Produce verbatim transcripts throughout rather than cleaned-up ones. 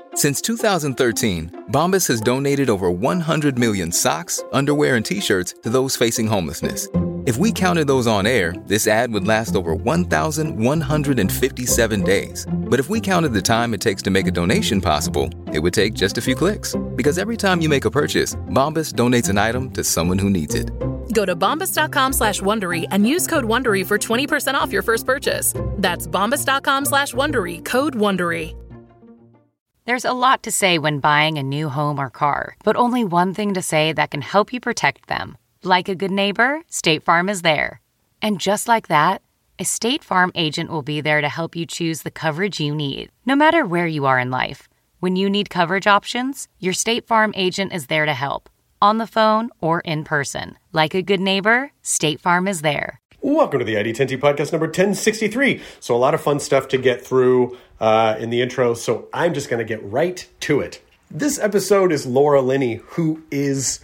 Since two thousand thirteen, Bombas has donated over one hundred million socks, underwear, and T-shirts to those facing homelessness. If we counted those on air, this ad would last over one thousand one hundred fifty-seven days. But if we counted the time it takes to make a donation possible, it would take just a few clicks. Because every time you make a purchase, Bombas donates an item to someone who needs it. Go to bombas.com slash Wondery and use code Wondery for twenty percent off your first purchase. That's bombas.com slash Wondery, code Wondery. There's a lot to say when buying a new home or car, but only one thing to say that can help you protect them. Like a good neighbor, State Farm is there. And just like that, a State Farm agent will be there to help you choose the coverage you need, no matter where you are in life. When you need coverage options, your State Farm agent is there to help, on the phone or in person. Like a good neighbor, State Farm is there. Welcome to the I D ten T podcast number ten sixty-three. So a lot of fun stuff to get through uh, in the intro, so I'm just going to get right to it. This episode is Laura Linney, who is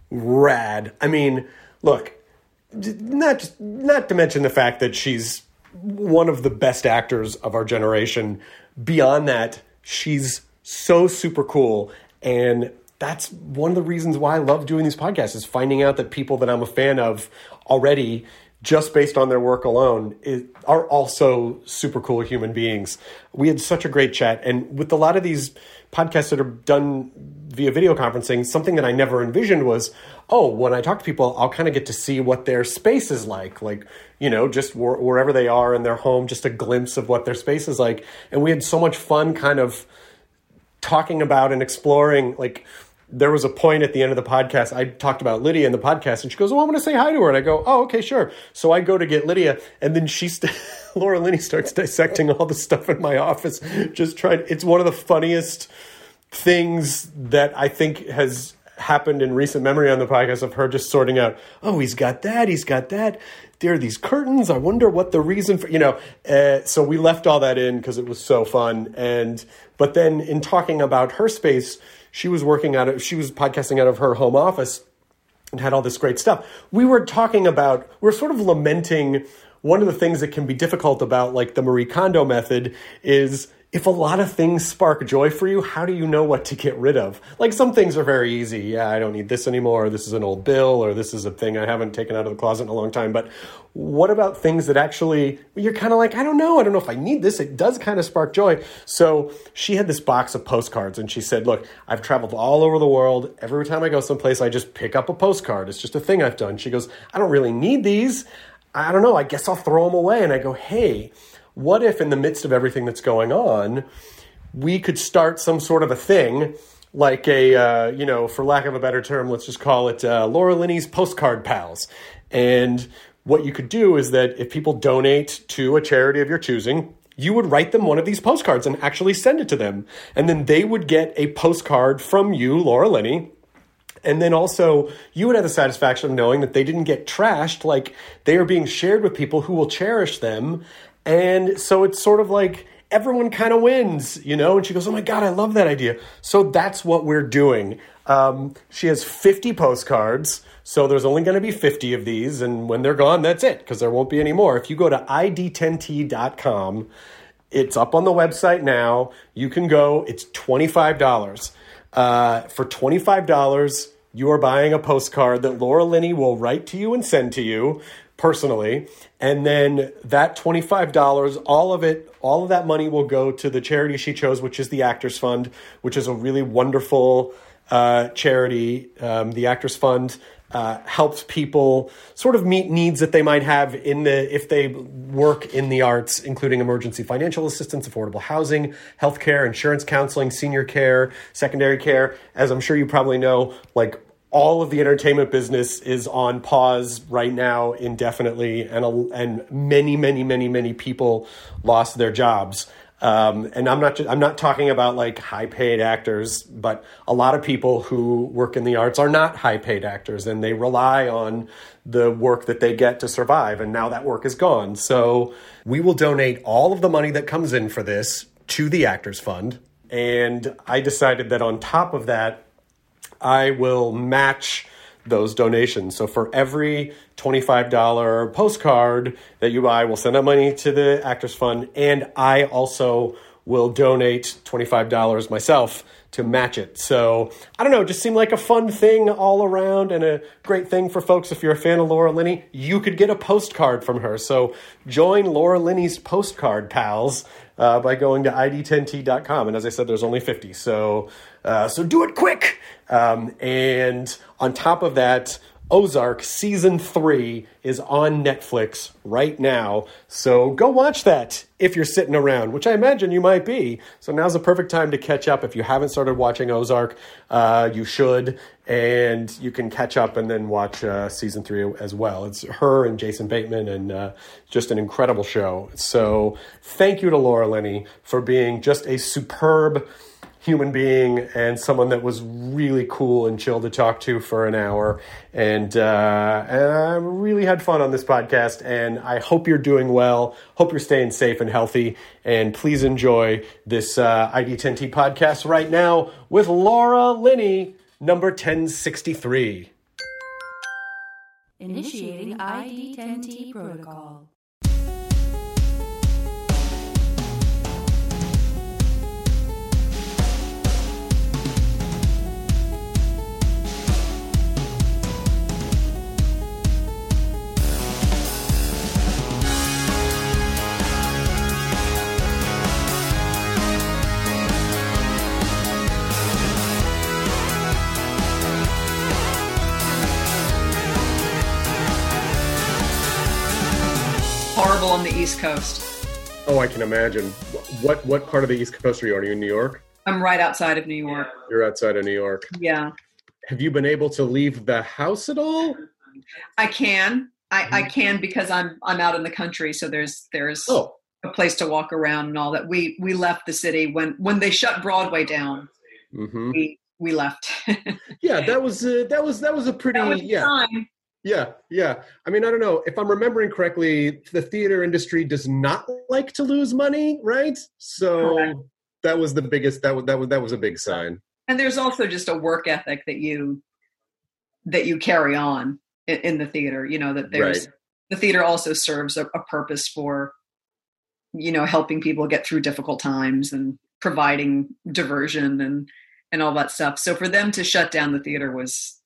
rad. I mean, look, not just, not to mention the fact that she's one of the best actors of our generation. Beyond that, she's so super cool, and that's one of the reasons why I love doing these podcasts, is finding out that people that I'm a fan of already, just based on their work alone, is, are also super cool human beings. We had such a great chat. And with a lot of these podcasts that are done via video conferencing, something that I never envisioned was, oh, when I talk to people, I'll kind of get to see what their space is like. Like, you know, just wh- wherever they are in their home, just a glimpse of what their space is like. And we had so much fun kind of talking about and exploring, like, there was a point at the end of the podcast, I talked about Lydia in the podcast, and she goes, oh, I'm going to say hi to her. And I go, oh, okay, sure. So I go to get Lydia, and then she, st- Laura Linney starts dissecting all the stuff in my office, just trying. It's one of the funniest things that I think has happened in recent memory on the podcast, of her just sorting out, oh, he's got that, he's got that. There are these curtains. I wonder what the reason for, you know. Uh, so we left all that in because it was so fun. And but then in talking about her space, she was working out of, she was podcasting out of her home office and had all this great stuff. We were talking about, we're sort of lamenting one of the things that can be difficult about, like, the Marie Kondo method is, if a lot of things spark joy for you, how do you know what to get rid of? Like, some things are very easy. Yeah, I don't need this anymore. Or this is an old bill, or this is a thing I haven't taken out of the closet in a long time. But what about things that actually, you're kind of like, I don't know. I don't know if I need this. It does kind of spark joy. So she had this box of postcards, and she said, look, I've traveled all over the world. Every time I go someplace, I just pick up a postcard. It's just a thing I've done. She goes, I don't really need these. I don't know. I guess I'll throw them away. And I go, hey, what if in the midst of everything that's going on, we could start some sort of a thing, like a, uh, you know, for lack of a better term, let's just call it uh, Laura Linney's Postcard Pals. And what you could do is that if people donate to a charity of your choosing, you would write them one of these postcards and actually send it to them. And then they would get a postcard from you, Laura Linney. And then also, you would have the satisfaction of knowing that they didn't get trashed, like they are being shared with people who will cherish them. And so it's sort of like everyone kind of wins, you know? And she goes, oh my God, I love that idea. So that's what we're doing. Um, she has fifty postcards, so there's only going to be fifty of these. And when they're gone, that's it, because there won't be any more. If you go to I D ten T dot com, it's up on the website now. You can go. It's twenty-five dollars. Uh, for twenty-five dollars, you are buying a postcard that Laura Linney will write to you and send to you personally. And then that twenty-five dollars, all of it, all of that money will go to the charity she chose, which is the Actors Fund, which is a really wonderful uh, charity. Um, the Actors Fund uh, helps people sort of meet needs that they might have in the, if they work in the arts, including emergency financial assistance, affordable housing, healthcare, insurance counseling, senior care, secondary care. As I'm sure you probably know, like, all of the entertainment business is on pause right now indefinitely, and a, and many, many, many, many people lost their jobs. Um, and I'm not just, I'm not talking about like high-paid actors, but a lot of people who work in the arts are not high-paid actors, and they rely on the work that they get to survive. And now that work is gone. So we will donate all of the money that comes in for this to the Actors Fund. And I decided that on top of that, I will match those donations. So for every twenty-five dollars postcard that you buy, we'll send that money to the Actors Fund. And I also will donate twenty-five dollars myself to match it. So, I don't know, it just seemed like a fun thing all around and a great thing for folks. If you're a fan of Laura Linney, you could get a postcard from her. So join Laura Linney's postcard pals uh, by going to I D ten T dot com. And as I said, there's only fifty. So, uh, so do it quick. Um, and on top of that, Ozark Season three is on Netflix right now, so go watch that if you're sitting around, which I imagine you might be. So now's the perfect time to catch up. If you haven't started watching Ozark, uh, you should, and you can catch up and then watch uh, Season three as well. It's her and Jason Bateman, and uh, just an incredible show. So thank you to Laura Linney for being just a superb human being and someone that was really cool and chill to talk to for an hour. And, uh, and I really had fun on this podcast, and I hope you're doing well. Hope you're staying safe and healthy. And please enjoy this uh, I D ten T podcast right now with Laura Linney, number ten sixty-three. Initiating I D ten T protocol. Horrible on the East Coast. Oh, I can imagine. What what part of the East Coast are you on? Are you in New York? I'm right outside of New York. You're outside of New York. Yeah. Have you been able to leave the house at all? I can. I, I can because I'm I'm out in the country, so there's there's Oh. a place to walk around and all that. We we left the city when when they shut Broadway down. Mm-hmm. We we left. Yeah, that was uh, that was that was a pretty That was yeah. time. Yeah, yeah. I mean, I don't know. If I'm remembering correctly, the theater industry does not like to lose money, right? So Correct. that was the biggest, that was, that was, that was a big sign. And there's also just a work ethic that you that you carry on in, in the theater. You know, that there's Right. the theater also serves a, a purpose for, you know, helping people get through difficult times and providing diversion and and all that stuff. So for them to shut down the theater was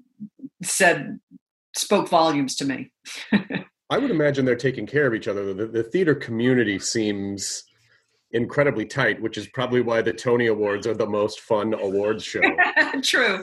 said spoke volumes to me. I would imagine they're taking care of each other. The, the theater community seems incredibly tight, which is probably why the Tony Awards are the most fun awards show. True.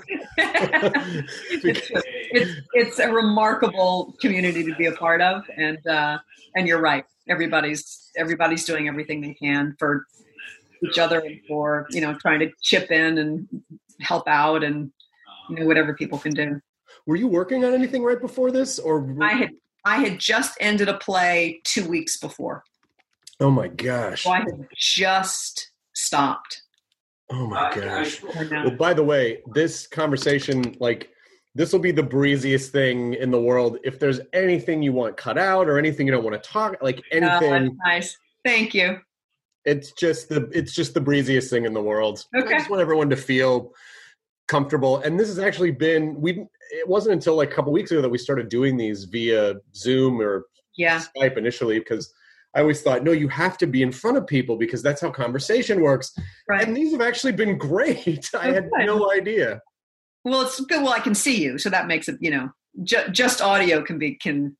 it's, it's, it's a remarkable community to be a part of. And, uh, and you're right. Everybody's, everybody's doing everything they can for each other and for, you know, trying to chip in and help out and, you know, whatever people can do. Were you working on anything right before this, or I had, I had just ended a play two weeks before. Oh my gosh. So I had just stopped. Oh my gosh. Well, by the way, this conversation, like, this will be the breeziest thing in the world. If there's anything you want cut out or anything you don't want to talk, like anything. Oh, that's nice. Thank you. It's just the it's just the breeziest thing in the world. Okay. I just want everyone to feel comfortable. And this has actually been we. It wasn't until like a couple weeks ago that we started doing these via Zoom or Yeah. Skype initially, because I always thought, no, you have to be in front of people because that's how conversation works. Right. And these have actually been great. I had Okay. no idea. Well, it's good. Well, I can see you, so that makes it, you know, ju- just audio can be can.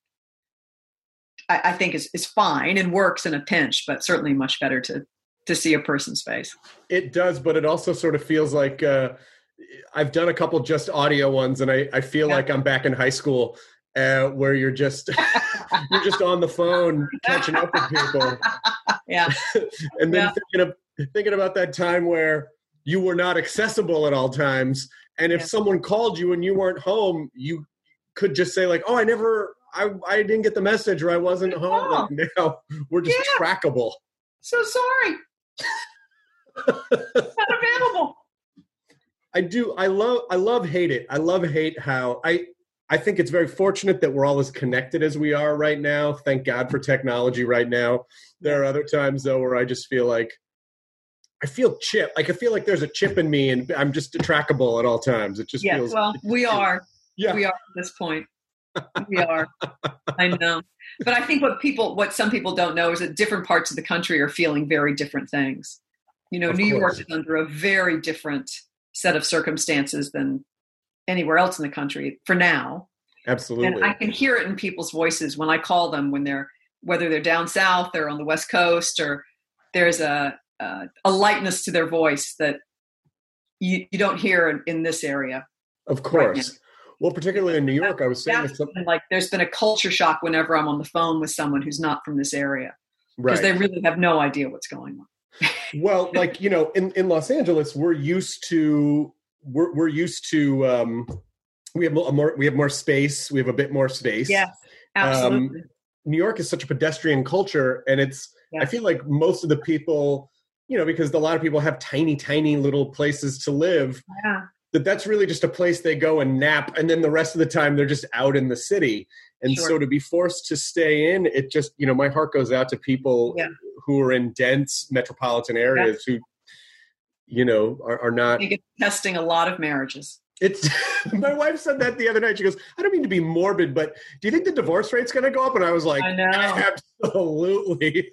I, I think is is fine and works in a pinch, but certainly much better to to see a person's face. It does, but it also sort of feels like uh, I've done a couple just audio ones, and I, I feel Yeah. like I'm back in high school uh, where you're just you're just on the phone catching up with people. Yeah. And then Yeah. thinking of thinking about that time where you were not accessible at all times, and if Yeah. someone called you and you weren't home, you could just say like, "Oh, I never, I, I didn't get the message, or I wasn't home." Oh. Like now we're just Yeah. trackable. So sorry. Not available. I do. I love. I love. Hate it. I love. Hate how I. I think it's very fortunate that we're all as connected as we are right now. Thank God for technology right now. There are other times though where I just feel like I feel chip. Like I feel like there's a chip in me, and I'm just trackable at all times. It just Yeah. feels. Well, we are. Yeah. We are at this point. We are. I know. But I think what people, what some people don't know is that different parts of the country are feeling very different things. You know, Of New course. York is under a very different set of circumstances than anywhere else in the country for now. Absolutely. And I can hear it in people's voices when I call them, when they're, whether they're down south or on the West Coast, or there's a, a, a lightness to their voice that you, you don't hear in, in this area. Of course. Well, particularly in New York, I was saying That's with some, been like there's been a culture shock whenever I'm on the phone with someone who's not from this area, because right. they really have no idea what's going on. Well, like, you know, in, in Los Angeles, we're used to, we're, we're used to, um, we have a more, we have more space. We have a bit more space. Yes, absolutely. Um, New York is such a pedestrian culture, and it's, Yes. I feel like most of the people, you know, because a lot of people have tiny, tiny little places to live, Yeah. that that's really just a place they go and nap. And then the rest of the time they're just out in the city. And Sure. so to be forced to stay in, it just, you know, my heart goes out to people Yeah. who are in dense metropolitan areas who, you know, are, are I not. think it's testing a lot of marriages. It's my wife said that the other night. She goes, I don't mean to be morbid, but do you think the divorce rate's going to go up? And I was like, I know. absolutely.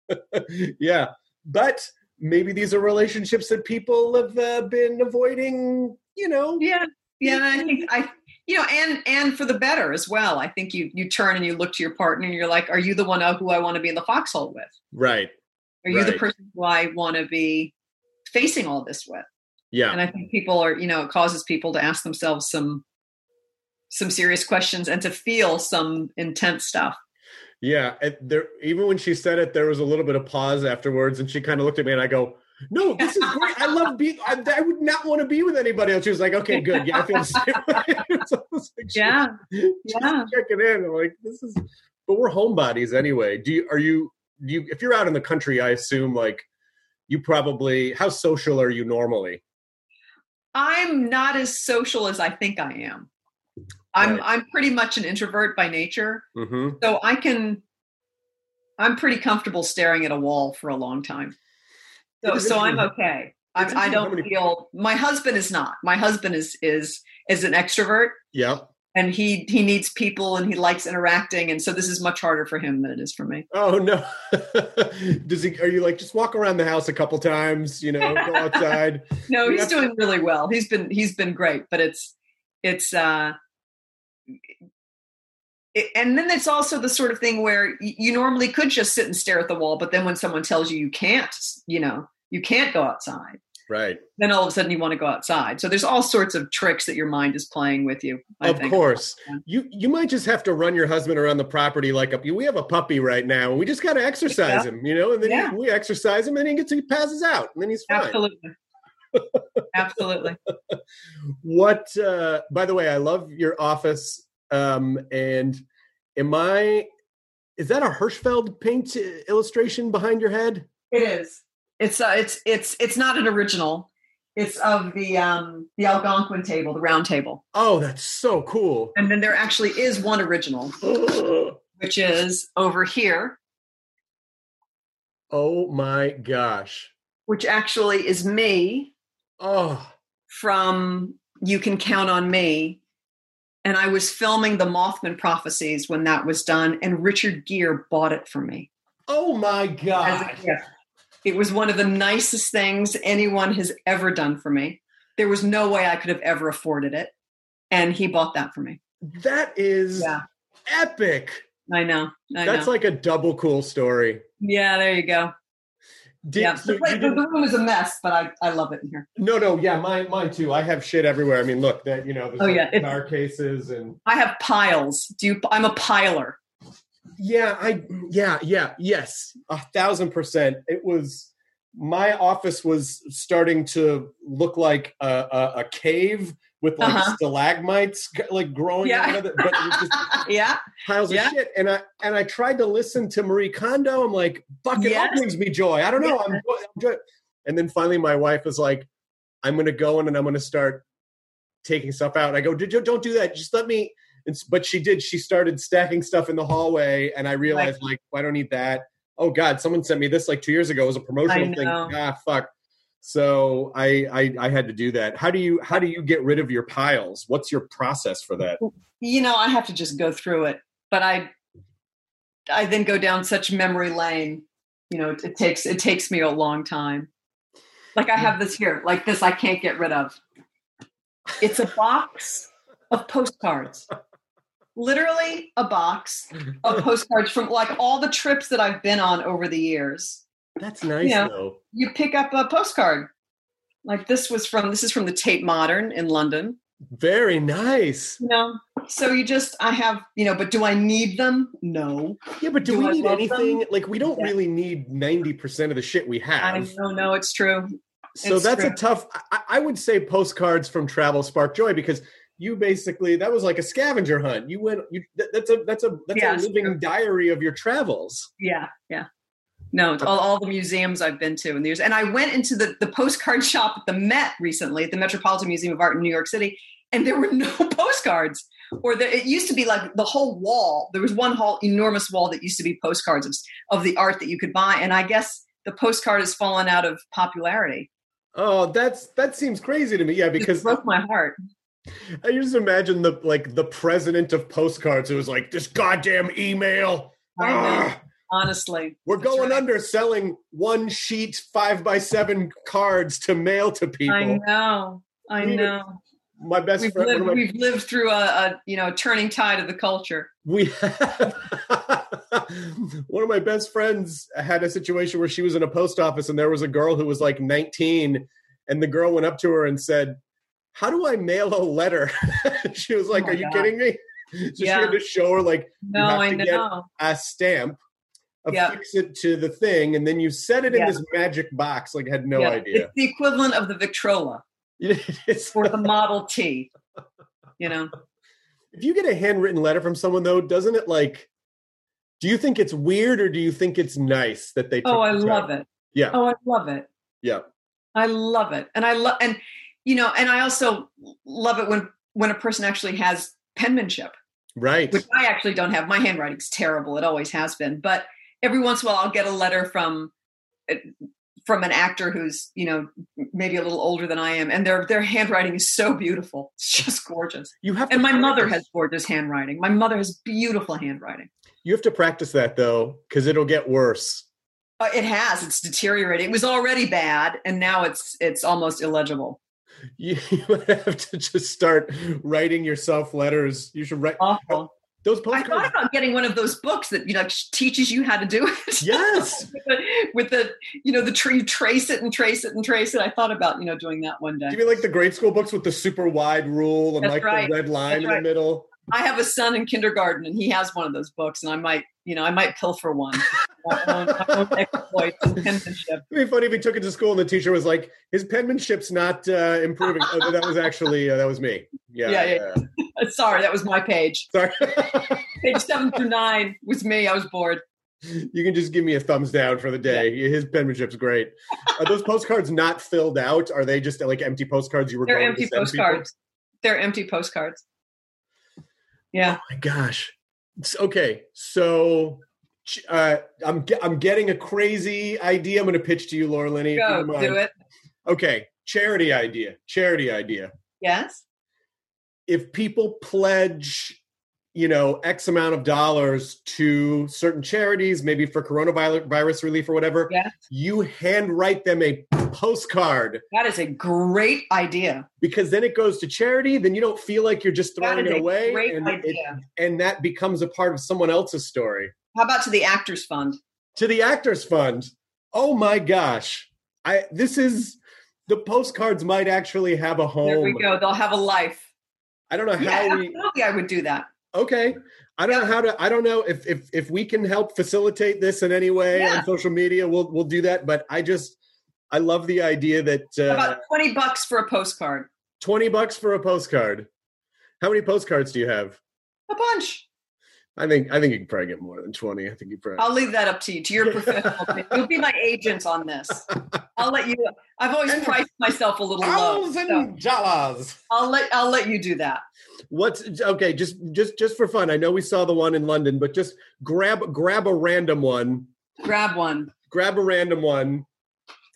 Yeah. But maybe these are relationships that people have uh, been avoiding, you know. Yeah. Yeah. And I think I, you know, and, and for the better as well. I think you, you turn and you look to your partner and you're like, are you the one who I want to be in the foxhole with? Right. Are you the Right. person who I want to be facing all this with? Yeah. And I think people are, you know, it causes people to ask themselves some, some serious questions and to feel some intense stuff. Yeah. And there, even when she said it, there was a little bit of pause afterwards, and she kind of looked at me and I go, no, this is great. I love being, I, I would not want to be with anybody else. She was like, okay, good. Yeah, I feel the same way. So I was like, she- Yeah. she was Yeah. checking in. I'm like, this is, but we're homebodies anyway. Do you, are you, do you, if you're out in the country, I assume like you probably, how social are you normally? I'm not as social as I think I am. I'm Right. I'm pretty much an introvert by nature. Mm-hmm. So I can, I'm pretty comfortable staring at a wall for a long time. So, It is so I'm interesting. okay. It's I, I interesting how don't many- feel, my husband is not, my husband is, is, is an extrovert, Yeah. and he, he needs people and he likes interacting. And so this is much harder for him than it is for me. Oh no. Does he, are you like, just walk around the house a couple times, you know, go outside? No, Yeah. he's doing really well. He's been, he's been great, but it's, it's, uh, it, and then it's also the sort of thing where y- you normally could just sit and stare at the wall, but then when someone tells you you can't, you know, you can't go outside, Right. then all of a sudden you want to go outside. So there's all sorts of tricks that your mind is playing with you. I Of think. course. Yeah. You you might just have to run your husband around the property like a, we have a puppy right now, and we just got to exercise Yeah. him, you know, and then Yeah. he, we exercise him, and he gets he passes out, and then he's fine. Absolutely. Absolutely. What? Uh, by the way, I love your office. Um, and am I? Is that a Hirschfeld paint illustration behind your head? It is. It's uh, it's it's it's not an original. It's of the um the Algonquin table, the round table. Oh, that's so cool. And then there actually is one original, which is over here, Oh my gosh. which actually is me Oh, from You Can Count on Me. And I was filming the Mothman Prophecies when that was done, and Richard Gere bought it for me oh my as a God. gift. It was one of the nicest things anyone has ever done for me. There was no way I could have ever afforded it. And he bought that for me. That is Yeah. epic. I know. I That's know. like a double cool story. Yeah, there you go. Did, Yeah. so The, you place- the didn't- room is a mess, but I, I love it in here. no, no, yeah, mine, mine too. I have shit everywhere. I mean, look, that you know, there's Oh, like yeah, it's- car cases and I have piles. Do you? I'm a piler. yeah, I, yeah, yeah, yes, a thousand percent. It was my office was starting to look like a, a, a cave with like Uh-huh. stalagmites like growing Yeah. out of it, but it was just Yeah. piles Yeah. of shit. And I and I tried to listen to Marie Kondo. I'm like, fuck it, all Yes. brings me joy. I don't know. I'm, I'm joy. And then finally, my wife was like, I'm going to go in and I'm going to start taking stuff out. And I go, did you don't do that? Just let me. And, s- but she did. She started stacking stuff in the hallway, and I realized like, I don't need that. Oh God, someone sent me this like two years ago. It was a promotional I thing. know. Ah, fuck. So I, I I had to do that. How do you how do you get rid of your piles? What's your process for that? You know, I have to just go through it, but I I then go down such memory lane. You know, it, it takes it takes me a long time. Like I have this here, like this I can't get rid of. It's a box of postcards. Literally a box of postcards from like all the trips that I've been on over the years. That's nice, you know, though. You pick up a postcard. Like this was from, this is from the Tate Modern in London. Very nice. You know, so you just, I have, you know, but do I need them? No. Yeah, but do, do we I need anything? Them? Like, we don't yeah. really need ninety percent of the shit we have. I know, no, it's true. So it's that's true. a tough, I, I would say postcards from travel spark joy because you basically, that was like a scavenger hunt. You went, you that, that's a, that's a, that's yeah, a living true. diary of your travels. Yeah, yeah. No, it's all, all the museums I've been to in the years. And I went into the, the postcard shop at the Met recently, at the Metropolitan Museum of Art in New York City, and there were no postcards. Or the, it used to be like the whole wall. There was one whole enormous wall that used to be postcards of, of the art that you could buy. And I guess the postcard has fallen out of popularity. Oh, that's that seems crazy to me. Yeah, because it broke my heart. I just imagine the like the president of postcards who was like, this goddamn email. I know. Honestly, we're going right. under selling one sheet five by seven cards to mail to people. I know, I know. My best we've friend. Lived, my, we've lived through a, a you know turning tide of the culture. We have. One of my best friends had a situation where she was in a post office and there was a girl who was like nineteen, and the girl went up to her and said, "How do I mail a letter?" She was like, oh "Are you God. kidding me?" So yeah. she had to show her like, no, you have I to know. get a stamp. Yep. Affix it to the thing, and then you set it in yeah. this magic box. Like, I had no yeah. idea. It's the equivalent of the Victrola or the Model T. You know, if you get a handwritten letter from someone, though, doesn't it like? Do you think it's weird, or do you think it's nice that they? Took oh, I the love time? it. Yeah. Oh, I love it. Yeah. I love it, and I love, and you know, and I also love it when when a person actually has penmanship. Right. Which I actually don't have. My handwriting's terrible. It always has been, but. Every once in a while, I'll get a letter from from an actor who's, you know, maybe a little older than I am, and their their handwriting is so beautiful. It's just gorgeous. You have, and my practice. mother has gorgeous handwriting. My mother has beautiful handwriting. You have to practice that though, because it'll get worse. Uh, it has. It's deteriorating. It was already bad, and now it's it's almost illegible. You, you would have to just start writing yourself letters. You should write. Awful. Those postcards. I thought about getting one of those books that, you know, teaches you how to do it. Yes. with, the, with the, you know, the tree, trace it and trace it and trace it. I thought about, you know, doing that one day. Do you mean like the grade school books with the super wide rule and That's like right. the red line That's in right. the middle? I have a son in kindergarten and he has one of those books, and I might, you know, I might pilfer one. I won't, I won't exploit penmanship. It'd be funny if he took it to school and the teacher was like, his penmanship's not uh, improving. Oh, that was actually, uh, that was me. Yeah. Yeah. yeah. yeah. Sorry, that was my page. Sorry. Page seven through nine was me. I was bored. You can just give me a thumbs down for the day. Yeah. His penmanship's great. Are those postcards not filled out? Are they just like empty postcards you were They're going empty to send postcards. people? They're empty postcards. Yeah. Oh my gosh. Okay. So uh, I'm I'm getting a crazy idea. I'm going to pitch to you, Laura Linney. Go, do it. Okay. Charity idea. Charity idea. Yes. If people pledge, you know, X amount of dollars to certain charities, maybe for coronavirus relief or whatever, yes. you handwrite them a postcard. That is a great idea. Because then it goes to charity, then you don't feel like you're just throwing it away. Great and, idea. it, and that becomes a part of someone else's story. How about to the Actors Fund? To the Actors Fund. Oh my gosh. I this is the postcards might actually have a home. There we go. They'll have a life. I don't know how yeah, we absolutely I would do that. Okay. I don't know how to I don't know if if if we can help facilitate this in any way yeah. on social media, we'll we'll do that. But I just I love the idea that uh, about twenty bucks for a postcard. Twenty bucks for a postcard. How many postcards do you have? A bunch. I think I think you can probably get more than twenty. I think you probably. I'll leave that up to you, to your professional opinion. You'll be my agent on this. I'll let you. I've always and priced myself a little low. Thousand dollars. I'll let I'll let you do that. What's okay? Just just just for fun. I know we saw the one in London, but just grab grab a random one. Grab one. Grab a random one,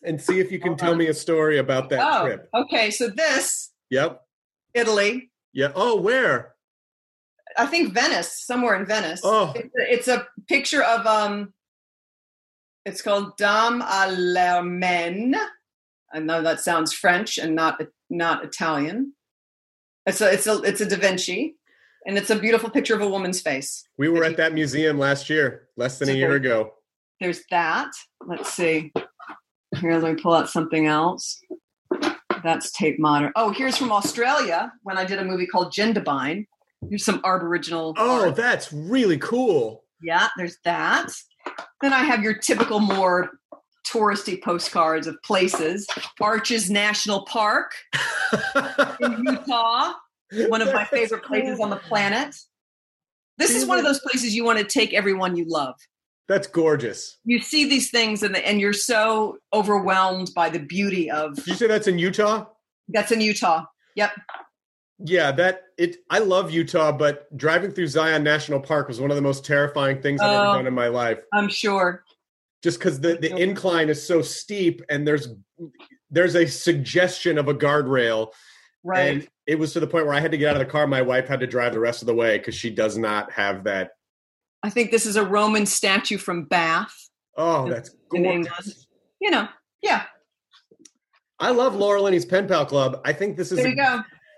and see if you can tell me a story about that oh, trip. Okay, so this. Yep. Italy. Yeah. Oh, where? I think Venice, somewhere in Venice. Oh. It's a, it's a picture of, um. it's called Dame à l'Armène. I know that sounds French and not not Italian. It's a, it's a, it's a Da Vinci, and it's a beautiful picture of a woman's face. We were at that museum last year, less than a year ago. There's that. Let's see. Here, let me pull out something else. That's Tate Modern. Oh, here's from Australia when I did a movie called Jindabyne. Here's some Aboriginal. Oh, art. That's really cool. Yeah, there's that. Then I have your typical more touristy postcards of places. Arches National Park in Utah, one of my favorite places on the planet. This is one of those places you want to take everyone you love. That's gorgeous. You see these things and, and you're so overwhelmed by the beauty of... Did you say that's in Utah? That's in Utah. Yep. Yeah, that it. I love Utah, but driving through Zion National Park was one of the most terrifying things I've Oh, ever done in my life. I'm sure. Just because the, the incline is so steep and there's there's a suggestion of a guardrail. Right. And it was to the point where I had to get out of the car. My wife had to drive the rest of the way because she does not have that. I think this is a Roman statue from Bath. Oh, that's in England. gorgeous. You know, yeah. I love Laura Linney's Pen Pal Club. I think this is. There you go.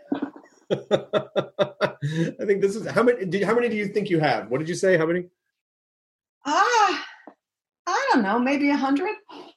I think this is how many. Do, how many do you think you have? What did you say? How many? Ah, I don't know. Maybe a hundred.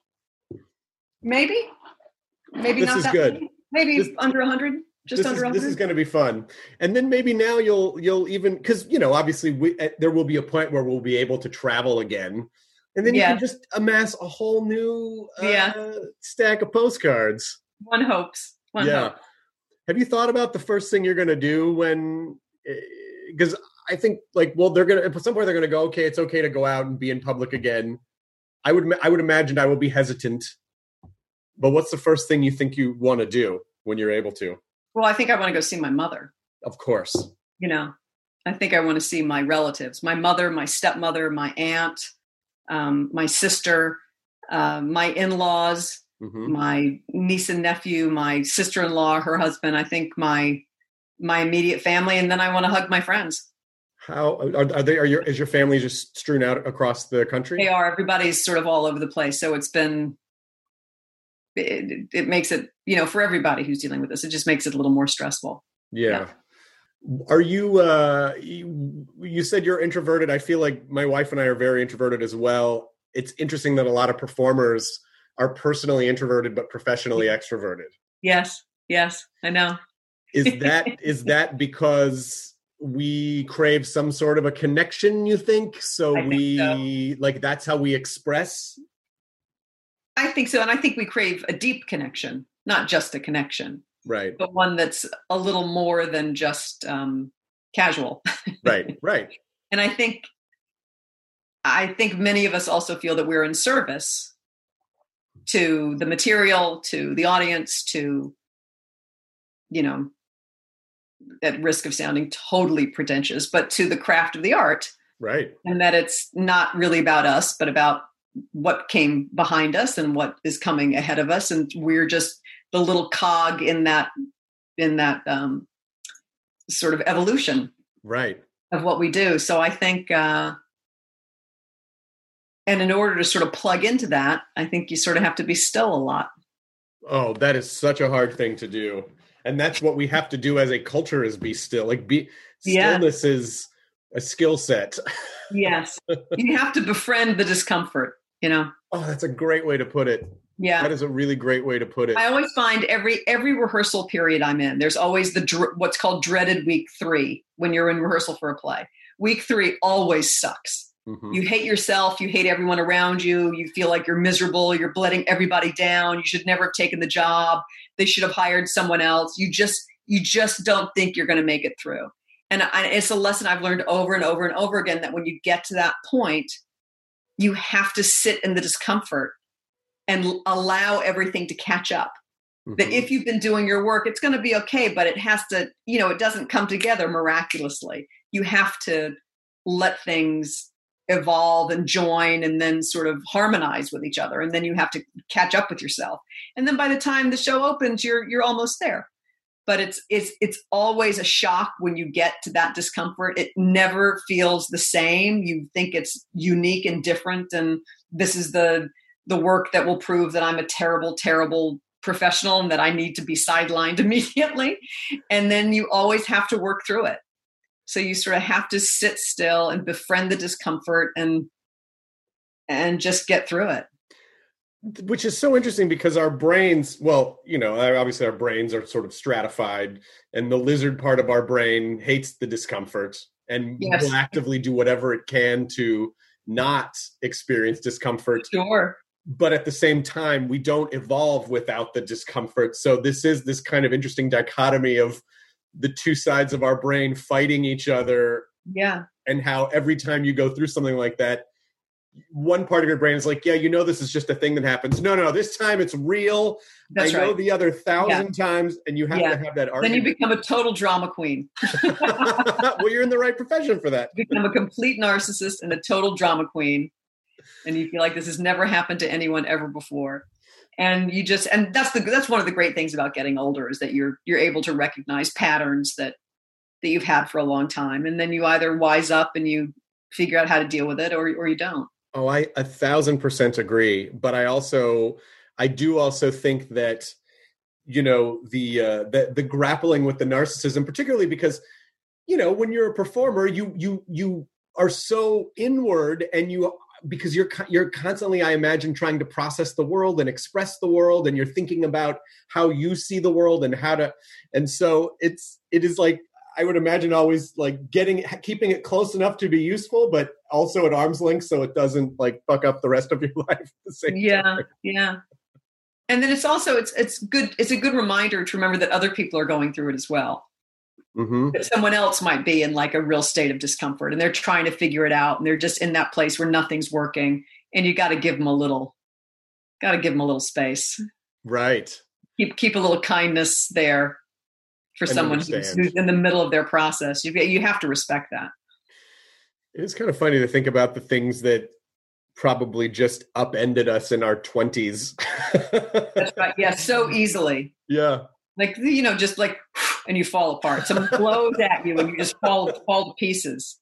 Maybe. Maybe This not is that good. many. Maybe This- under a hundred. Just this under is, a hundred. this is going to be fun, and then maybe now you'll you'll even because you know obviously we, uh, there will be a point where we'll be able to travel again, and then you Yeah. can just amass a whole new uh, Yeah. stack of postcards. One hopes. One yeah. hope. Have you thought about the first thing you're going to do when? Because I think like well they're going to at some point they're going to go okay it's okay to go out and be in public again. I would I would imagine I will be hesitant, but what's the first thing you think you want to do when you're able to? Well, I think I want to go see my mother. Of course. You know, I think I want to see my relatives, my mother, my stepmother, my aunt, um, my sister, uh, my in-laws, Mm-hmm. my niece and nephew, my sister-in-law, her husband. I think my my immediate family, and then I want to hug my friends. How are, are they? Are your is your family just strewn out across the country? They are. Everybody's sort of all over the place. So it's been. It, it makes it, you know, for everybody who's dealing with this, it just makes it a little more stressful. Yeah. yeah. Are you, uh, you, you said you're introverted. I feel like my wife and I are very introverted as well. It's interesting that a lot of performers are personally introverted, but professionally extroverted. Yes. Yes. I know. Is that, is that because we crave some sort of a connection, you think? So I think we, so. like, that's how we express? I think so. And I think we crave a deep connection, not just a connection, Right. but one that's a little more than just um, casual. Right. Right. And I think, I think many of us also feel that we're in service to the material, to the audience, to, you know, at risk of sounding totally pretentious, but to the craft of the art. Right. And that it's not really about us, but about what came behind us and what is coming ahead of us. And we're just the little cog in that, in that um, sort of evolution Right. of what we do. So I think, uh, and in order to sort of plug into that, I think you sort of have to be still a lot. Oh, that is such a hard thing to do. And that's what we have to do as a culture is be still. Like be Yeah. stillness is a skill set. Yes. You have to befriend the discomfort, you know? Oh, that's a great way to put it. Yeah. That is a really great way to put it. I always find every every rehearsal period I'm in, there's always the dr- what's called dreaded week three when you're in rehearsal for a play. Week three always sucks. Mhm. You hate yourself. You hate everyone around you. You feel like you're miserable. You're letting everybody down. You should never have taken the job. They should have hired someone else. You just you just don't think you're going to make it through. And I, it's a lesson I've learned over and over and over again that when you get to that point, you have to sit in the discomfort and l- allow everything to catch up. Mhm. That if you've been doing your work, it's going to be okay, but it has to, you know, it doesn't come together miraculously. You have to let things evolve and join and then sort of harmonize with each other. And then you have to catch up with yourself. And then by the time the show opens, you're you're almost there. But it's it's it's always a shock when you get to that discomfort. It never feels the same. You think it's unique and different, and this is the the work that will prove that I'm a terrible, terrible professional and that I need to be sidelined immediately. And then you always have to work through it. So you sort of have to sit still and befriend the discomfort and and just get through it. Which is so interesting because our brains, well, you know, obviously our brains are sort of stratified, and the lizard part of our brain hates the discomfort and Yes. will actively do whatever it can to not experience discomfort. Sure. But at the same time, we don't evolve without the discomfort. So this is this kind of interesting dichotomy of the two sides of our brain fighting each other, Yeah. and how every time you go through something like that, one part of your brain is like, yeah, you know, this is just a thing that happens. No, no, this time it's real. That's I know right. the other thousand times, and you have Yeah. to have that Then argument. you become a total drama queen. Well, you're in the right profession for that. You become a complete narcissist and a total drama queen. And you feel like this has never happened to anyone ever before. And you just, and that's the, that's one of the great things about getting older is that you're, you're able to recognize patterns that, that you've had for a long time. And then you either wise up and you figure out how to deal with it, or, or you don't. Oh, I a thousand percent agree. But I also, I do also think that, you know, the, uh, the, the grappling with the narcissism, particularly because, you know, when you're a performer, you, you, you are so inward, and you, because you're, you're constantly, I imagine, trying to process the world and express the world, and you're thinking about how you see the world and how to, and so it's, it is like, I would imagine always like getting, keeping it close enough to be useful, but also at arm's length so it doesn't like fuck up the rest of your life at the same Yeah. time. Yeah. And then it's also, it's, it's good. It's a good reminder to remember that other people are going through it as well. Mm-hmm. That someone else might be in like a real state of discomfort and they're trying to figure it out. And they're just in that place where nothing's working. And you got to give them a little, got to give them a little space. Right. Keep, keep a little kindness there for And someone who's, understand. who's in the middle of their process. You you have to respect that. It is kind of funny to think about the things that probably just upended us in our twenties. That's right. Yeah. So easily. Yeah. Like, you know, just like, and you fall apart. Someone blows at you and you just fall, fall to pieces.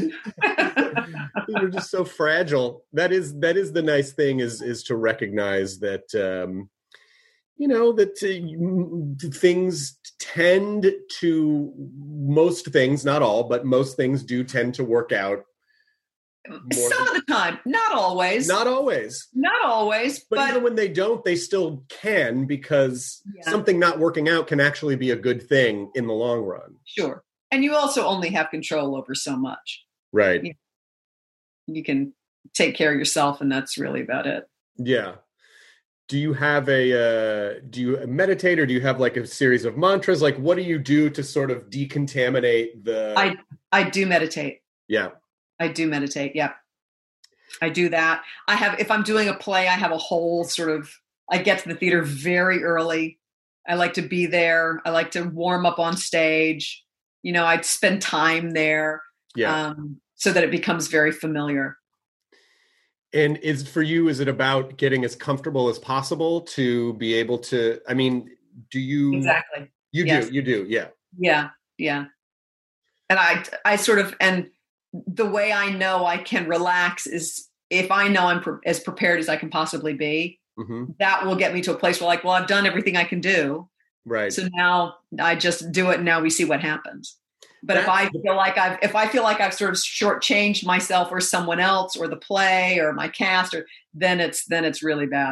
You're just so fragile. That is, that is the nice thing is, is to recognize that, um, you know, that uh, things tend to, most things, not all, but most things do tend to work out. More Some of the time, not always. Not always. Not always, But, but, even when they don't, they still can, because Yeah. something not working out can actually be a good thing in the long run. sure. And you also only have control over so much. Right. Yeah. You can take care of yourself, and that's really about it. Yeah. Do you have a, uh, do you meditate, or do you have like a series of mantras? Like, what do you do to sort of decontaminate the... I I do meditate. Yeah. I do meditate. Yeah. I do that. I have, if I'm doing a play, I have a whole sort of, I get to the theater very early. I like to be there. I like to warm up on stage. You know, I'd spend time there. Yeah. Um, so that it becomes very familiar. And is for you, is it about getting as comfortable as possible to be able to, I mean, do you, Exactly. you Yes. do, you do. Yeah. Yeah. Yeah. And I, I sort of, and the way I know I can relax is if I know I'm pre- as prepared as I can possibly be. hmm That will get me to a place where, like, well, I've done everything I can do. Right. So now I just do it, and now we see what happens. But if That's I the- feel like I've, if I feel like I've sort of shortchanged myself or someone else or the play or my cast, or then it's, then it's really bad.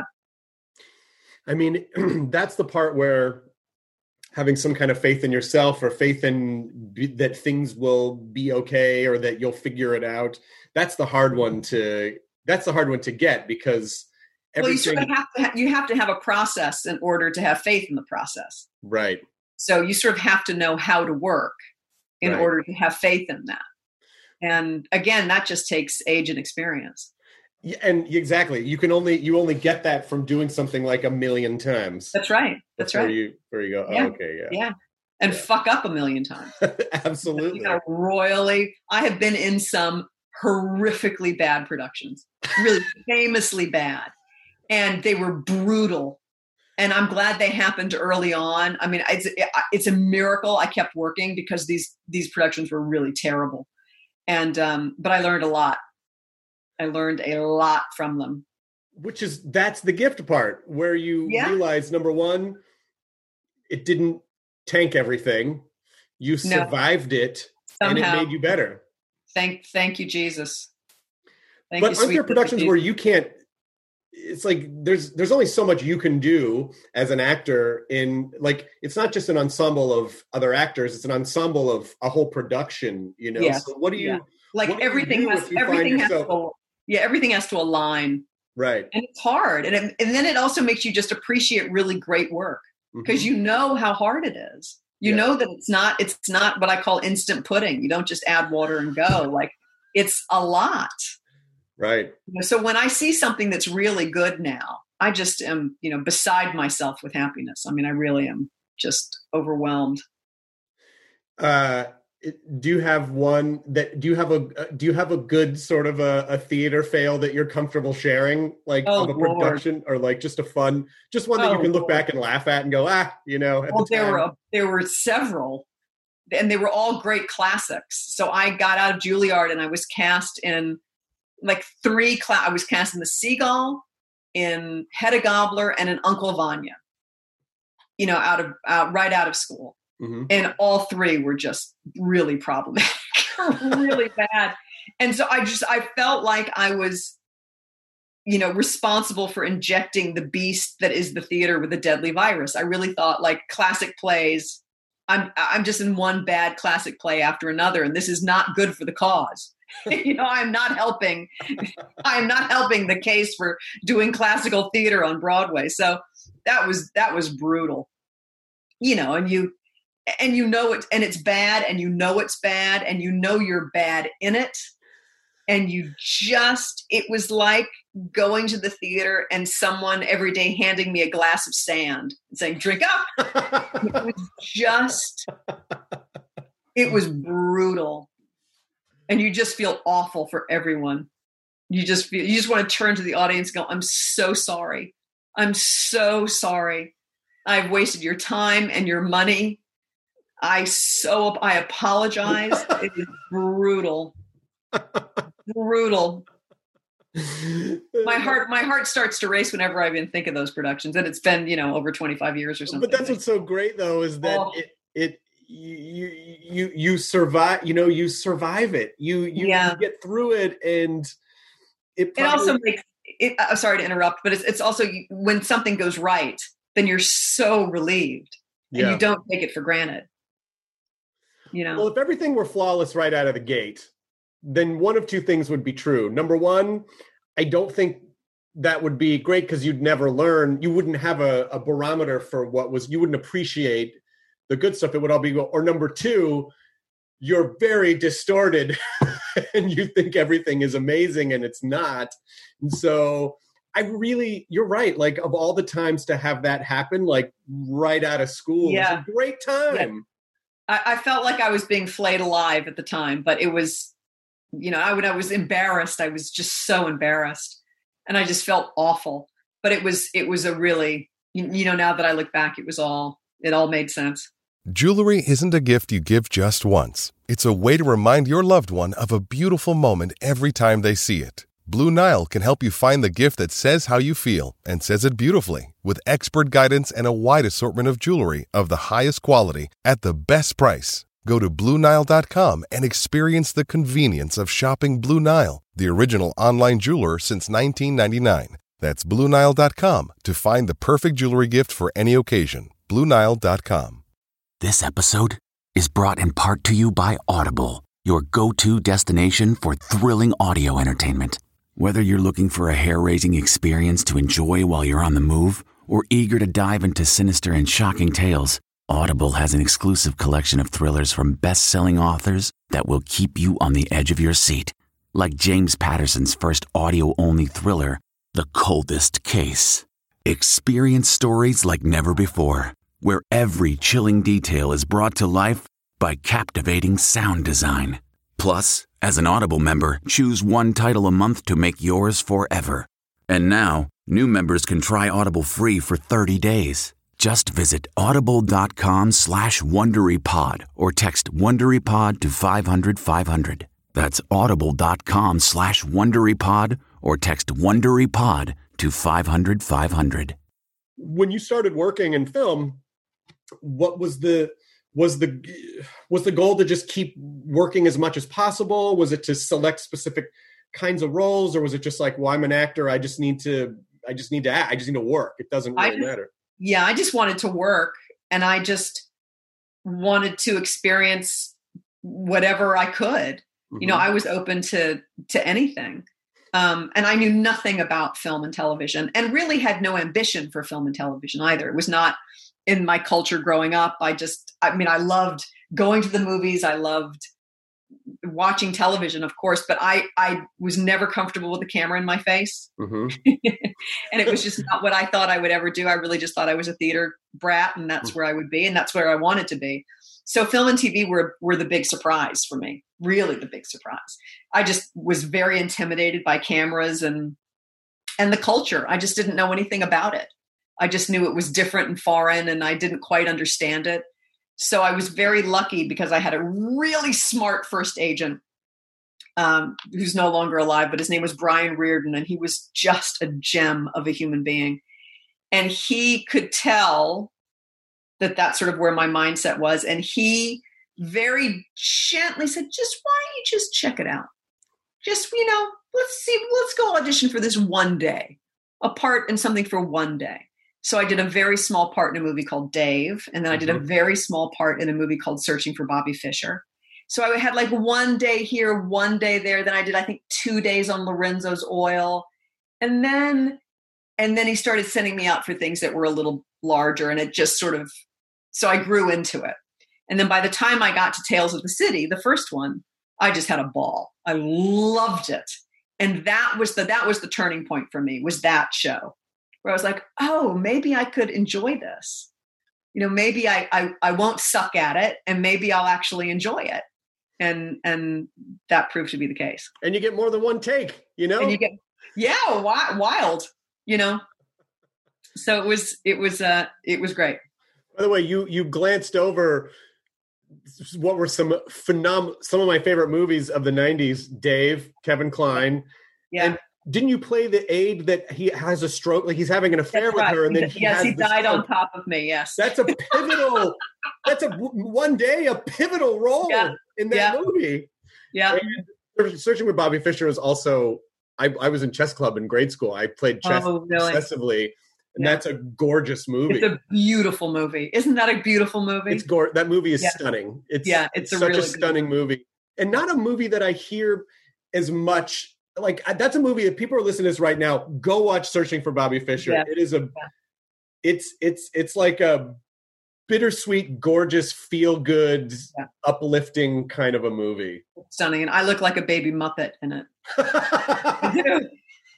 I mean, that's the part where having some kind of faith in yourself, or faith in be, that things will be okay, or that you'll figure it out. That's the hard one to, that's the hard one to get, because Well, you everything, sort of have to, ha- you have to have a process in order to have faith in the process. right. So you sort of have to know how to work in Right. order to have faith in that. And again, that just takes age and experience. Yeah, and exactly. You can only, you only get that from doing something like a million times. That's right. That's Before right. You, where you go, Yeah. oh, okay, yeah. Yeah. And Yeah. fuck up a million times. Absolutely. You know, royally. I have been in some horrifically bad productions, really famously bad. And they were brutal. And I'm glad they happened early on. I mean, it's, it's a miracle I kept working because these, these productions were really terrible. And, um, but I learned a lot. I learned a lot from them. Which is, that's the gift part where you yeah. realize, number one, it didn't tank everything. You survived no. it Somehow. And it made you better. Thank, thank you, Jesus. Thank but you, aren't there productions where you can't, it's like, there's, there's only so much you can do as an actor in, like, it's not just an ensemble of other actors, it's an ensemble of a whole production, you know? Yes. So what do you, yeah. like everything has, everything has yourself... to, yeah, everything has to align. Right. And it's hard. And, it, and then it also makes you just appreciate really great work because mm-hmm. you know how hard it is. You yeah. know that it's not, it's not what I call instant pudding. You don't just add water and go. Like, it's a lot. Right. You know, so when I see something that's really good now, I just am, you know, beside myself with happiness. I mean, I really am just overwhelmed. Uh, do you have one that, do you have a, do you have a good sort of a, a theater fail that you're comfortable sharing, like oh, of a production Lord. Or like just a fun, just one that oh, you can look Lord. Back and laugh at and go, ah, you know, at well, the time. there were, there were several and they were all great classics. So I got out of Juilliard and I was cast in like three, cla- I was cast in The Seagull, in Hedda Gabler, and in Uncle Vanya, you know, out of, out, right out of school. Mm-hmm. And all three were just really problematic, really bad. And so I just, I felt like I was, you know, responsible for injecting the beast that is the theater with a deadly virus. I really thought like classic plays, I'm, I'm just in one bad classic play after another, and this is not good for the cause. You know, I'm not helping, I'm not helping the case for doing classical theater on Broadway. So that was, that was brutal, you know, and you, and you know it, and it's bad, and you know it's bad, and you know you're bad in it. And you just, it was like going to the theater and someone every day handing me a glass of sand and saying, drink up. It was just, it was brutal. And you just feel awful for everyone. You just feel, you just want to turn to the audience and go, I'm so sorry. I'm so sorry. I've wasted your time and your money. I so, I apologize. It is brutal. Brutal. My heart, my heart starts to race whenever I even think of those productions. And it's been, you know, over twenty-five years or something. But that's what's so great though, is that oh. it, it, you, you, you survive, you know, you survive it. You, you, yeah. you get through it. And it, probably... it also makes it, I'm sorry to interrupt, but it's, it's also when something goes right, then you're so relieved and yeah. you don't take it for granted. You know, well, if everything were flawless right out of the gate, then one of two things would be true. Number one, I don't think that would be great because you'd never learn. You wouldn't have a, a barometer for what was, you wouldn't appreciate the good stuff. It would all be, or number two, you're very distorted and you think everything is amazing and it's not. And so I really, you're right. Like of all the times to have that happen, like right out of school, yeah. It was a great time. Yeah. I, I felt like I was being flayed alive at the time, but it was, you know, I when I was embarrassed, I was just so embarrassed and I just felt awful, but it was, it was a really, you, you know, now that I look back, it was all, it all made sense. Jewelry isn't a gift you give just once. It's a way to remind your loved one of a beautiful moment every time they see it. Blue Nile can help you find the gift that says how you feel and says it beautifully with expert guidance and a wide assortment of jewelry of the highest quality at the best price. Go to Blue Nile dot com and experience the convenience of shopping Blue Nile, the original online jeweler since nineteen ninety-nine. That's Blue Nile dot com to find the perfect jewelry gift for any occasion. Blue Nile dot com. This episode is brought in part to you by Audible, your go-to destination for thrilling audio entertainment. Whether you're looking for a hair-raising experience to enjoy while you're on the move or eager to dive into sinister and shocking tales, Audible has an exclusive collection of thrillers from best-selling authors that will keep you on the edge of your seat. Like James Patterson's first audio-only thriller, The Coldest Case. Experience stories like never before, where every chilling detail is brought to life by captivating sound design. Plus, As an Audible member, choose one title a month to make yours forever. And now, new members can try Audible free for thirty days. Just visit audible.com slash WonderyPod or text WonderyPod to five hundred five hundred. That's audible.com slash WonderyPod or text WonderyPod to five hundred five hundred. When you started working in film, what was the was the was the goal to just keep working as much as possible? Was it to select specific kinds of roles, or was it just like, well, I'm an actor, I just need to I just need to act, I just need to work. It doesn't really just, matter. Yeah, I just wanted to work, and I just wanted to experience whatever I could. Mm-hmm. You know, I was open to to anything. Um, and I knew nothing about film and television, and really had no ambition for film and television either. It was not in my culture growing up. I just, I mean, I loved going to the movies. I loved watching television, of course, but I, I was never comfortable with the camera in my face. Mm-hmm. And it was just not what I thought I would ever do. I really just thought I was a theater brat, and that's mm-hmm. where I would be, and that's where I wanted to be. So film and T V were, were the big surprise for me, really the big surprise. I just was very intimidated by cameras and, and the culture. I just didn't know anything about it. I just knew it was different and foreign, and I didn't quite understand it. So I was very lucky because I had a really smart first agent um, who's no longer alive, but his name was Brian Reardon, and he was just a gem of a human being. And he could tell that that's sort of where my mindset was. And he very gently said, just why don't you just check it out? Just, you know, let's see, let's go audition for this one day, a part in something for one day. So I did a very small part in a movie called Dave. And then I did a very small part in a movie called Searching for Bobby Fischer. So I had like one day here, one day there. Then I did, I think, two days on Lorenzo's Oil. And then, and then he started sending me out for things that were a little larger, and it just sort of, so I grew into it. And then by the time I got to Tales of the City, the first one, I just had a ball. I loved it. And that was the, that was the turning point for me, was that show where I was like, oh, maybe I could enjoy this. You know, maybe I, I, I won't suck at it, and maybe I'll actually enjoy it. And, and that proved to be the case. And you get more than one take, you know? And you get, yeah, wild, you know? So it was, it was, uh, it was great. By the way, you you glanced over what were some phenom- some of my favorite movies of the nineties, Dave, Kevin Kline. Yeah. And didn't you play the aide that he has a stroke, like he's having an affair that's with right. her, and then he yes, has he died stroke. on top of me. Yes, that's a pivotal. that's a one day a pivotal role yeah. in that yeah. movie. Yeah. And Searching with Bobby Fischer was also. I, I was in chess club in grade school. I played chess oh, really? obsessively. And yeah. that's a gorgeous movie. It's a beautiful movie. Isn't that a beautiful movie? It's gore. That movie is yeah. stunning. It's yeah, it's, it's a such really a stunning movie. movie, and not a movie that I hear as much. Like that's a movie. If people are listening to this right now, go watch Searching for Bobby Fischer. Yeah. It is a. Yeah. It's it's it's like a bittersweet, gorgeous, feel good, yeah. uplifting kind of a movie. It's stunning, and I look like a baby Muppet in it.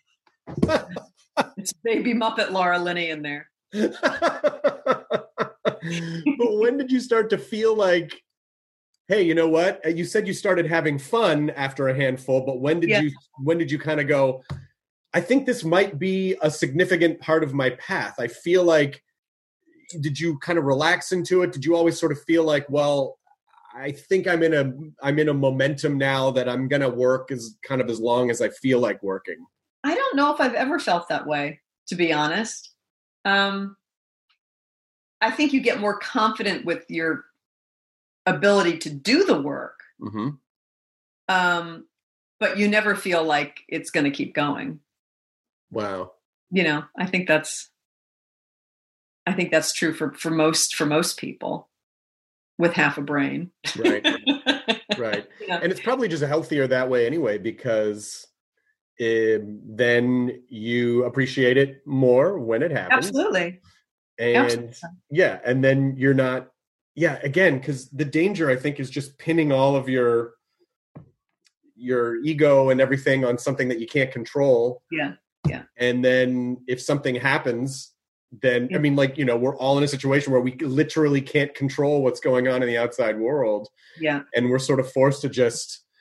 It's baby Muppet Laura Linney in there. But when did you start to feel like, hey, you know what? You said you started having fun after a handful, but when did yeah. you when did you kind of go, I think this might be a significant part of my path? I feel like, did you kind of relax into it? Did you always sort of feel like, well, I think I'm in a I'm in a momentum now that I'm gonna work as kind of as long as I feel like working? I don't know if I've ever felt that way, to be honest. Um, I think you get more confident with your ability to do the work. Mm-hmm. Um, but you never feel like it's going to keep going. Wow. You know, I think that's, I think that's true for, for most, for most people with half a brain. Right. Right. Yeah. And it's probably just healthier that way anyway, because It, then you appreciate it more when it happens. Absolutely. And Absolutely. yeah, and then you're not, yeah, again, because the danger, I think, is just pinning all of your your ego and everything on something that you can't control. Yeah, yeah. And then if something happens, then, yeah. I mean, like, you know, we're all in a situation where we literally can't control what's going on in the outside world. Yeah. And we're sort of forced to just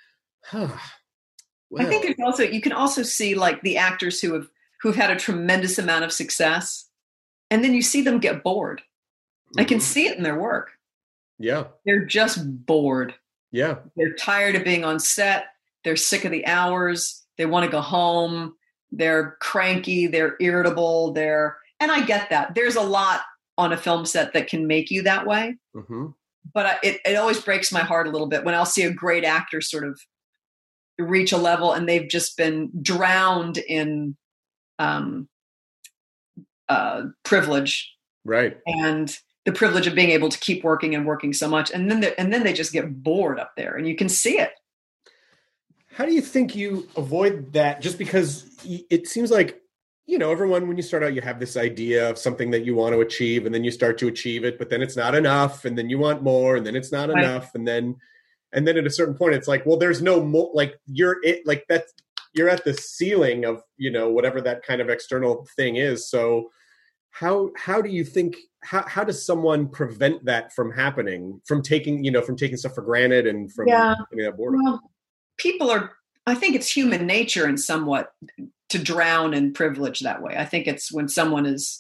Well, I think there's also, you can also see like the actors who have, who've had a tremendous amount of success, and then you see them get bored. Mm-hmm. I can see it in their work. Yeah. They're just bored. Yeah. They're tired of being on set. They're sick of the hours. They want to go home. They're cranky. They're irritable. They're, and I get that. There's a lot on a film set that can make you that way. Mm-hmm. But I, it, it always breaks my heart a little bit when I'll see a great actor sort of reach a level and they've just been drowned in um, uh, privilege. Right. And the privilege of being able to keep working and working so much. And then, and then they just get bored up there, and you can see it. How do you think you avoid that? Just because it seems like, you know, everyone, when you start out, you have this idea of something that you want to achieve, and then you start to achieve it, but then it's not enough, and then you want more, and then it's not right. enough. And then, and then at a certain point, it's like, well, there's no more, like you're it, like that's, you're at the ceiling of, you know, whatever that kind of external thing is. So how, how do you think, how, how does someone prevent that from happening, from taking, you know, from taking stuff for granted and from yeah. getting that boredom? Well, people are, I think it's human nature in somewhat to drown in privilege that way. I think it's when someone is,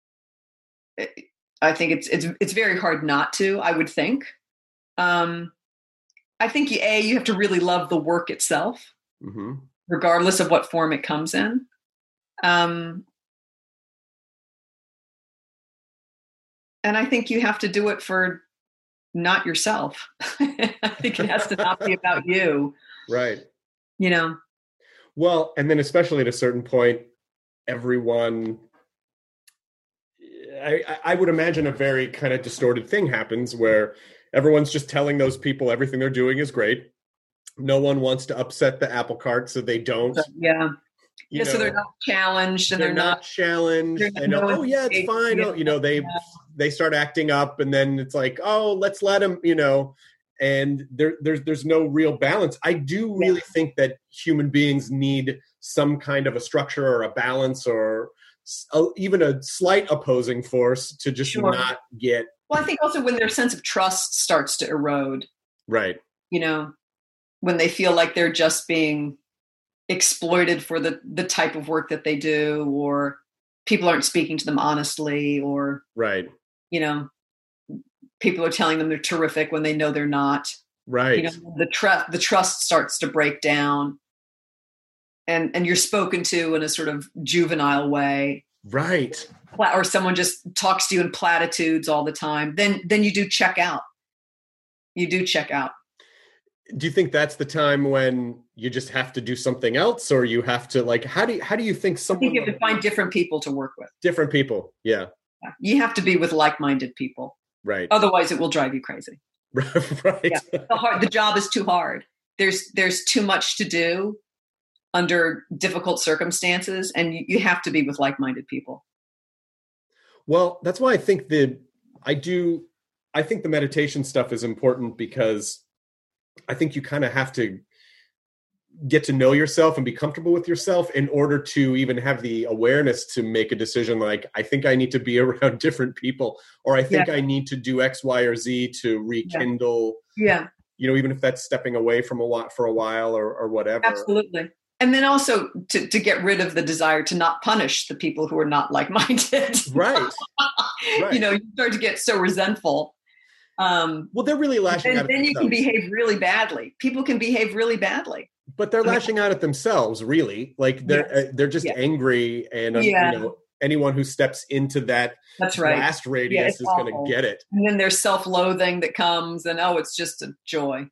I think it's, it's, it's very hard not to, I would think. Um, I think you, A, you have to really love the work itself, mm-hmm. regardless of what form it comes in. Um, and I think you have to do it for not yourself. I think it has to not be about you. Right. You know? Well, and then especially at a certain point, everyone, I, I would imagine a very kind of distorted thing happens where everyone's just telling those people everything they're doing is great. No one wants to upset the apple cart, so they don't. Yeah. Yeah, know, so they're not challenged, and they're, they're not, not challenged. They're they know, oh yeah, it's fine. Oh, you know, they yeah. they start acting up, and then it's like, oh, let's let them, you know. And there, there's there's no real balance. I do really yeah. think that human beings need some kind of a structure or a balance or a, even a slight opposing force to just sure. not get. Well, I think also when their sense of trust starts to erode. Right. You know, when they feel like they're just being exploited for the, the type of work that they do, or people aren't speaking to them honestly, or, right. you know, people are telling them they're terrific when they know they're not. Right. You know, the trust, the trust starts to break down, and, and you're spoken to in a sort of juvenile way. Right. Or someone just talks to you in platitudes all the time. Then, then you do check out. You do check out. Do you think that's the time when you just have to do something else, or you have to like, how do you, how do you think someone, I think you have to find different people to work with. Different people. Yeah. yeah. You have to be with like-minded people. Right. Otherwise it will drive you crazy. right. Yeah. The hard, the job is too hard. There's, there's too much to do under difficult circumstances, and you, you have to be with like-minded people. Well, that's why I think the, I do, I think the meditation stuff is important, because I think you kind of have to get to know yourself and be comfortable with yourself in order to even have the awareness to make a decision like, I think I need to be around different people, or I think yeah. I need to do X, Y, or Z to rekindle, yeah. yeah. you know, even if that's stepping away from a while, for a while or, or whatever. Absolutely. And then also to, to get rid of the desire to not punish the people who are not like-minded. Right. right. You know, you start to get so resentful. Um, well, they're really lashing then, out at then themselves. You can behave really badly. People can behave really badly. But they're lashing out at themselves, really. Like they're yes. uh, they're just yeah. angry, and uh, yeah. you know, anyone who steps into that That's right. blast radius yeah, is going to get it. And then there's self-loathing that comes, and oh, it's just a joy.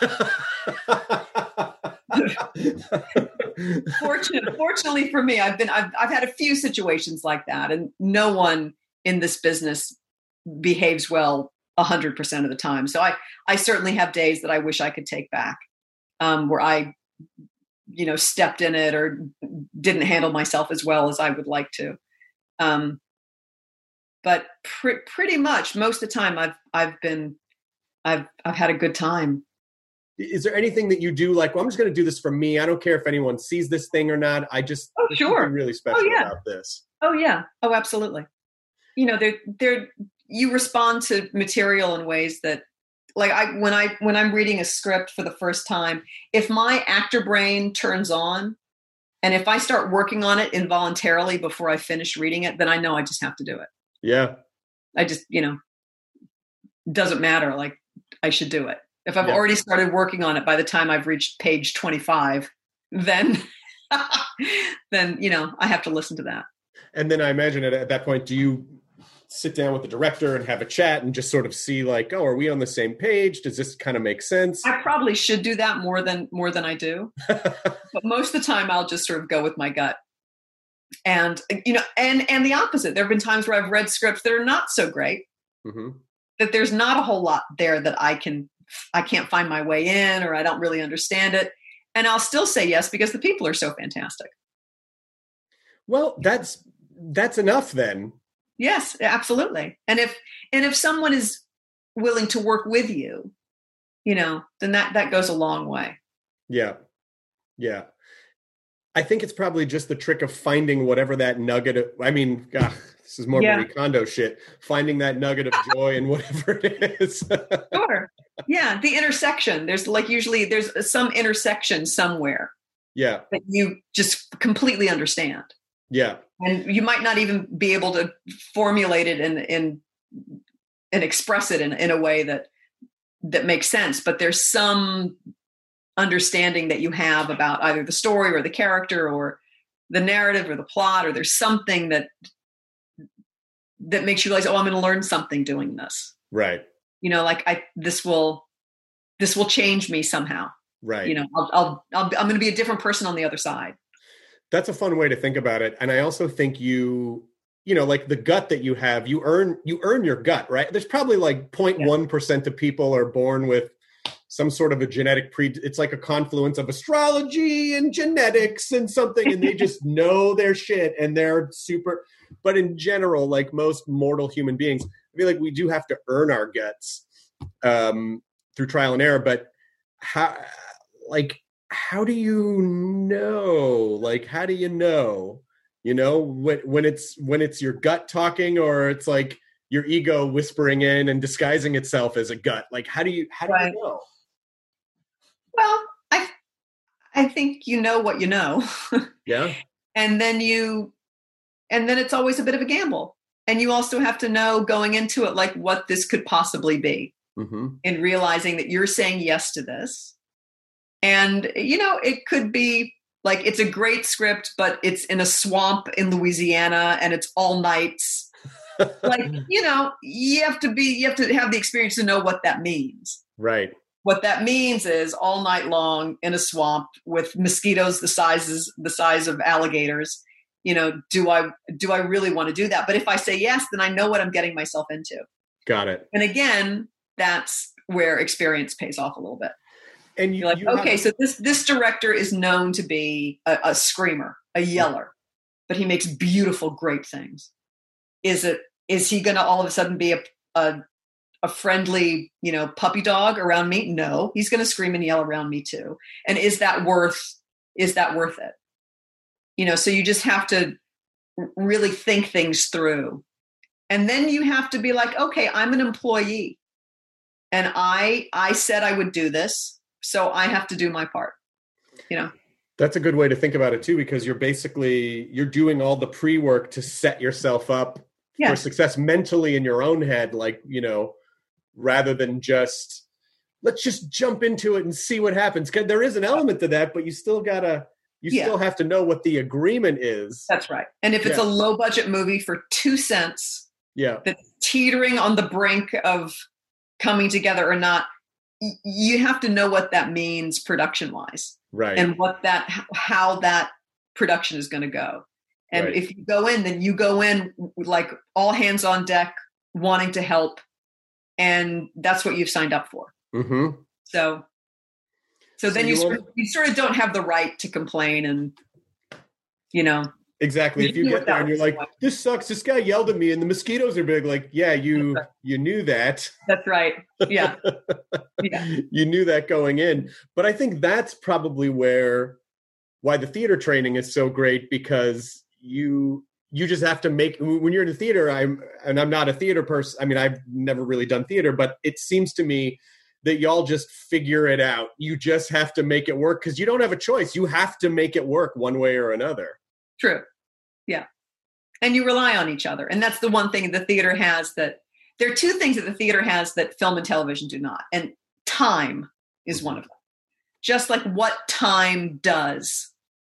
Fortunately, fortunately for me, I've been I've I've had a few situations like that, and no one in this business behaves well a hundred percent of the time. So I I certainly have days that I wish I could take back, um, where I, you know, stepped in it or didn't handle myself as well as I would like to. Um, but pr- pretty much most of the time, I've I've been I've I've had a good time. Is there anything that you do like, well, I'm just going to do this for me. I don't care if anyone sees this thing or not. I just, oh, there's sure. something really special oh, yeah. about this. Oh, yeah. Oh, absolutely. You know, they're, they're, you respond to material in ways that like I when I when I'm reading a script for the first time, if my actor brain turns on, and if I start working on it involuntarily before I finish reading it, then I know I just have to do it. Yeah. I just, you know, doesn't matter. Like I should do it. If I've yeah. already started working on it by the time I've reached page twenty-five, then, then, you know, I have to listen to that. And then I imagine at, at that point, do you sit down with the director and have a chat and just sort of see like, oh, are we on the same page? Does this kind of make sense? I probably should do that more than, more than I do. But most of the time I'll just sort of go with my gut. And, you know, and, and the opposite. There have been times where I've read scripts that are not so great, mm-hmm. that there's not a whole lot there that I can, I can't find my way in, or I don't really understand it. And I'll still say yes, because the people are so fantastic. Well, that's, that's enough then. Yes, absolutely. And if, and if someone is willing to work with you, you know, then that, that goes a long way. Yeah. Yeah. I think it's probably just the trick of finding whatever that nugget of, I mean, God, this is more yeah. Marie Kondo shit, finding that nugget of joy in whatever it is. Sure. Yeah. The intersection. There's like, usually there's some intersection somewhere. Yeah. That you just completely understand. Yeah. And you might not even be able to formulate it and, and, and express it in, in a way that, that makes sense, but there's some understanding that you have about either the story or the character or the narrative or the plot, or there's something that that makes you realize, oh, I'm going to learn something doing this. Right. You know, like I, this will, this will change me somehow. Right. You know, I'll, I'll, I'll I'm going to be a different person on the other side. That's a fun way to think about it. And I also think you, you know, like the gut that you have, you earn, you earn your gut, right? There's probably like zero point one percent of people are born with some sort of a genetic pre, it's like a confluence of astrology and genetics and something, and they just know their shit and they're super, but in general, like most mortal human beings, I feel like we do have to earn our guts um, through trial and error, but how, like, how do you know, like, how do you know, you know, when, when it's, when it's your gut talking, or it's like your ego whispering in and disguising itself as a gut? Like, how do you, how do right. you know? Well, I I think you know what you know. Yeah. And then you, and then it's always a bit of a gamble. And you also have to know going into it, like what this could possibly be, mm-hmm. in realizing that you're saying yes to this. And, you know, it could be like, it's a great script, but it's in a swamp in Louisiana and it's all nights. Like, you know, you have to be, you have to have the experience to know what that means. Right. What that means is all night long in a swamp with mosquitoes the sizes the size of alligators. You know, do I do I really want to do that? But if I say yes, then I know what I'm getting myself into. Got it. And again, that's where experience pays off a little bit. And you, you're like, you okay, have- so this this director is known to be a, a screamer, a yeller, but he makes beautiful, great things. Is it is he going to all of a sudden be a, a a friendly, you know, puppy dog around me? No, he's going to scream and yell around me too. And is that worth, is that worth it? You know, so you just have to really think things through. And then you have to be like, okay, I'm an employee and I, I said I would do this. So I have to do my part, you know? That's a good way to think about it too, because you're basically, you're doing all the pre-work to set yourself up yes. for success mentally in your own head. Like, you know, rather than just, let's just jump into it and see what happens. Because there is an element to that, but you still gotta, you yeah. still have to know what the agreement is. That's right. And if it's yeah. a low budget movie for two cents, yeah, that's teetering on the brink of coming together or not, y- you have to know what that means production wise. Right. And what that, how that production is going to go. And right. if you go in, then you go in like all hands on deck, wanting to help. And that's what you've signed up for. Mm-hmm. So, so then so you, you, sort of, you sort of don't have the right to complain and, you know. Exactly. If you get there and you're like, this sucks, this guy yelled at me and the mosquitoes are big. Like, yeah, you, right. you knew that. That's right. Yeah. yeah. You knew that going in. But I think that's probably where, why the theater training is so great, because you, you just have to make, when you're in the theater, I'm, and I'm not a theater person. I mean, I've never really done theater, but it seems to me that y'all just figure it out. You just have to make it work because you don't have a choice. You have to make it work one way or another. True. Yeah. And you rely on each other. And that's the one thing the theater has that there are two things that the theater has that film and television do not. And time is one of them. Just like what time does.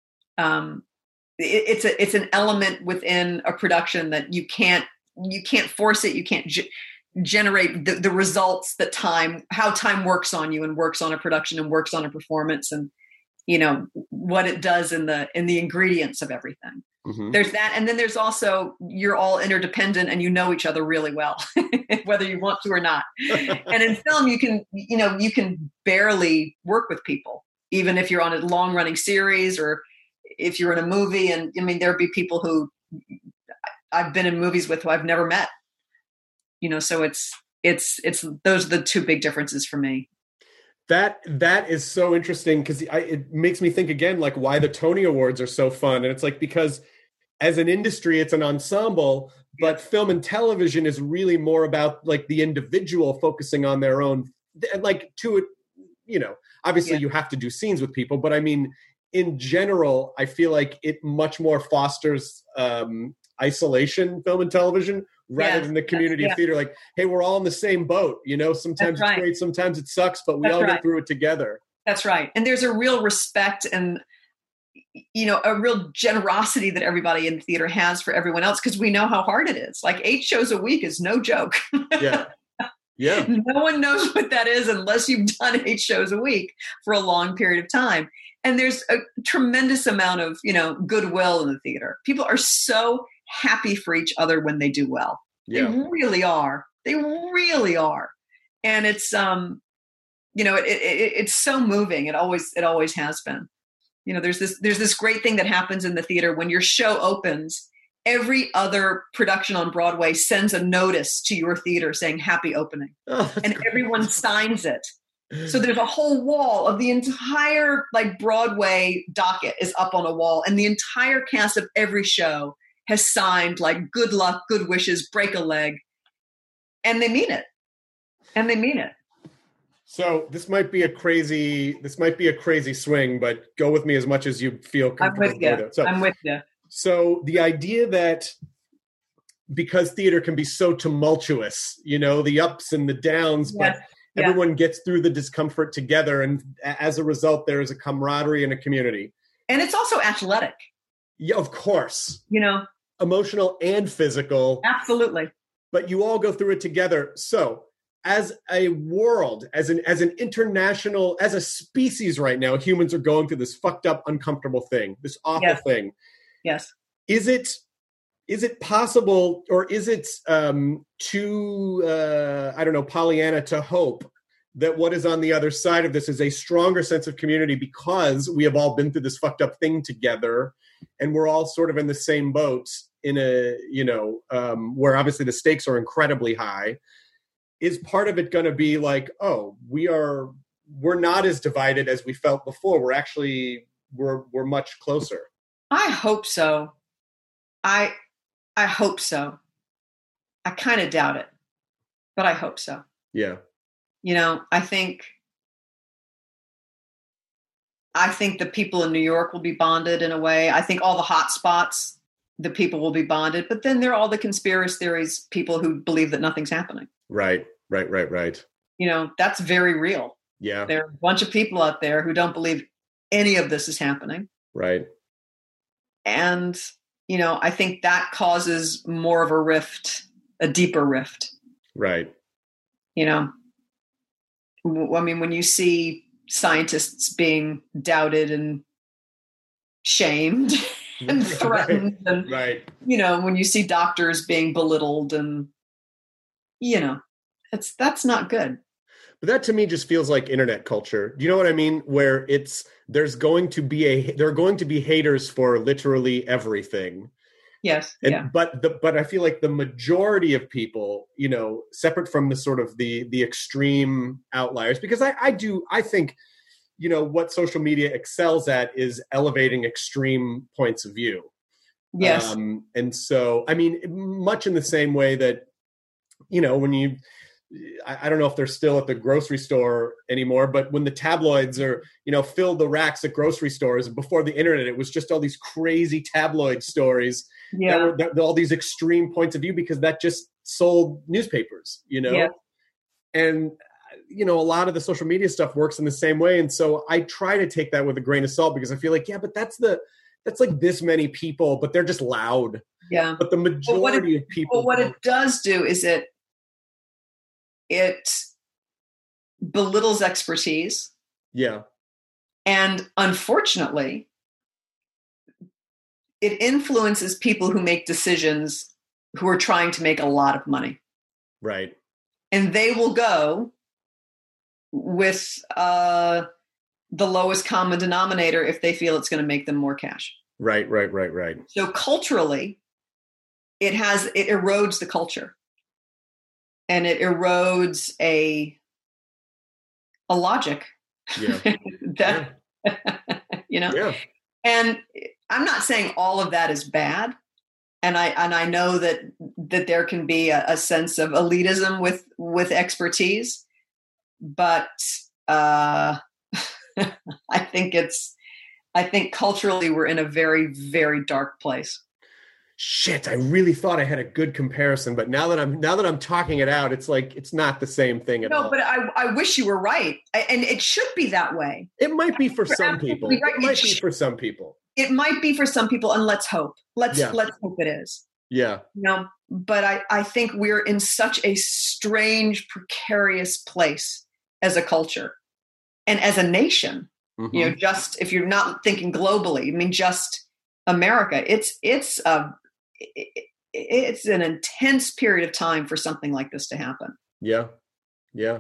Um, it, it's a, it's an element within a production that you can't, you can't force it. You can't ge- generate the, the results that time, how time works on you and works on a production and works on a performance and, you know, what it does in the, in the ingredients of everything. Mm-hmm. There's that. And then there's also, you're all interdependent and you know each other really well, whether you want to or not. And in film, you can, you know, you can barely work with people, even if you're on a long running series or if you're in a movie. And I mean, there'd be people who I've been in movies with who I've never met, you know, so it's, it's, it's, those are the two big differences for me. That that is so interesting because it makes me think again, like why the Tony Awards are so fun. And it's like, because as an industry, it's an ensemble, but film and television is really more about like the individual focusing on their own, like to it, you know, obviously yeah. you have to do scenes with people, but I mean, in general, I feel like it much more fosters um, isolation, film and television, rather yeah, than the community yeah. of theater. Like, hey, we're all in the same boat. You know, sometimes that's it's right. great, sometimes it sucks, but we that's all right. get through it together. That's right. And there's a real respect and, you know, a real generosity that everybody in theater has for everyone else because we know how hard it is. Like eight shows a week is no joke. Yeah. Yeah. No one knows what that is unless you've done eight shows a week for a long period of time. And there's a tremendous amount of, you know, goodwill in the theater. People are so happy for each other when they do well. Yeah. They really are. They really are. And it's, um, you know, it, it, it's so moving. It always, it always has been. You know, there's this, there's this great thing that happens in the theater when your show opens. Every other production on Broadway sends a notice to your theater saying happy opening. Oh, and great. Everyone signs it. So there's a whole wall of the entire like Broadway docket is up on a wall and the entire cast of every show has signed like good luck, good wishes, break a leg. And they mean it. And they mean it. So this might be a crazy, this might be a crazy swing, but go with me as much as you feel comfortable. I'm with you. So, I'm with you. So the idea that because theater can be so tumultuous, you know, the ups and the downs, yes. but yeah. everyone gets through the discomfort together. And as a result, there is a camaraderie and a community. And it's also athletic. Yeah, of course. You know, emotional and physical. Absolutely. But you all go through it together. So as a world, as an as an international, as a species right now, humans are going through this fucked up, uncomfortable thing, this awful yes. thing. Yes. Is it is it possible, or is it um, too, uh, I don't know, Pollyanna to hope that what is on the other side of this is a stronger sense of community because we have all been through this fucked up thing together and we're all sort of in the same boat in a, you know, um, where obviously the stakes are incredibly high. Is part of it going to be like, oh, we are, we're not as divided as we felt before. We're actually, we're, we're much closer. I hope so. I, I hope so. I kind of doubt it, but I hope so. Yeah. You know, I think, I think the people in New York will be bonded in a way. I think all the hot spots, the people will be bonded, but then there are all the conspiracy theories, people who believe that nothing's happening. Right, right, right, right. You know, that's very real. Yeah. There are a bunch of people out there who don't believe any of this is happening. Right. And, you know, I think that causes more of a rift, a deeper rift. Right. You know, I mean, when you see scientists being doubted and shamed and threatened, right. and, right. you know, when you see doctors being belittled and, you know, it's, that's not good. But that to me just feels like internet culture. Do you know what I mean? Where it's, there's going to be a, there are going to be haters for literally everything. Yes. And, yeah. But the, but I feel like the majority of people, you know, separate from the sort of the, the extreme outliers, because I, I do, I think, you know, what social media excels at is elevating extreme points of view. Yes. Um, and so, I mean, much in the same way that, you know, when you, I, I don't know if they're still at the grocery store anymore, but when the tabloids are, you know, filled the racks at grocery stores before the internet, it was just all these crazy tabloid stories. Yeah. That were that, all these extreme points of view because that just sold newspapers, you know? Yeah. And, you know, a lot of the social media stuff works in the same way. And so I try to take that with a grain of salt because I feel like, yeah, but that's the, that's like this many people, but they're just loud. Yeah. But the majority it, of people. But what it does do is it, it belittles expertise. Yeah. And unfortunately, it influences people who make decisions who are trying to make a lot of money. Right. And they will go with uh, the lowest common denominator if they feel it's going to make them more cash. Right, right, right, right. So culturally, it has it erodes the culture, and it erodes a a logic. Yeah. that yeah. you know. Yeah. And I'm not saying all of that is bad, and I and I know that that there can be a, a sense of elitism with with expertise, but uh, I think it's I think culturally we're in a very, very dark place. Shit, I really thought I had a good comparison, but now that I'm now that I'm talking it out, it's like it's not the same thing at no, all. No, but I, I wish you were right, I, and it should be that way. It might be for You're some people. right. It might it be sh- for some people. It might be for some people, and let's hope. Let's Yeah. let's hope it is. Yeah. You know, but I, I think we're in such a strange, precarious place as a culture and as a nation. Mm-hmm. You know, just if you're not thinking globally, I mean, just America. It's it's a it, it's an intense period of time for something like this to happen. Yeah, yeah.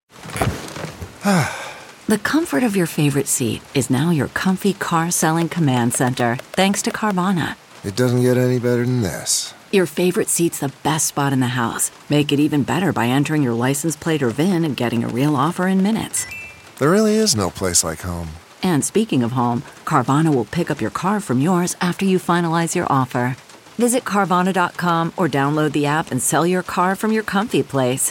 The comfort of your favorite seat is now your comfy car selling command center, thanks to Carvana. It doesn't get any better than this. Your favorite seat's the best spot in the house. Make it even better by entering your license plate or V I N and getting a real offer in minutes. There really is no place like home. And speaking of home, Carvana will pick up your car from yours after you finalize your offer. Visit Carvana dot com or download the app and sell your car from your comfy place.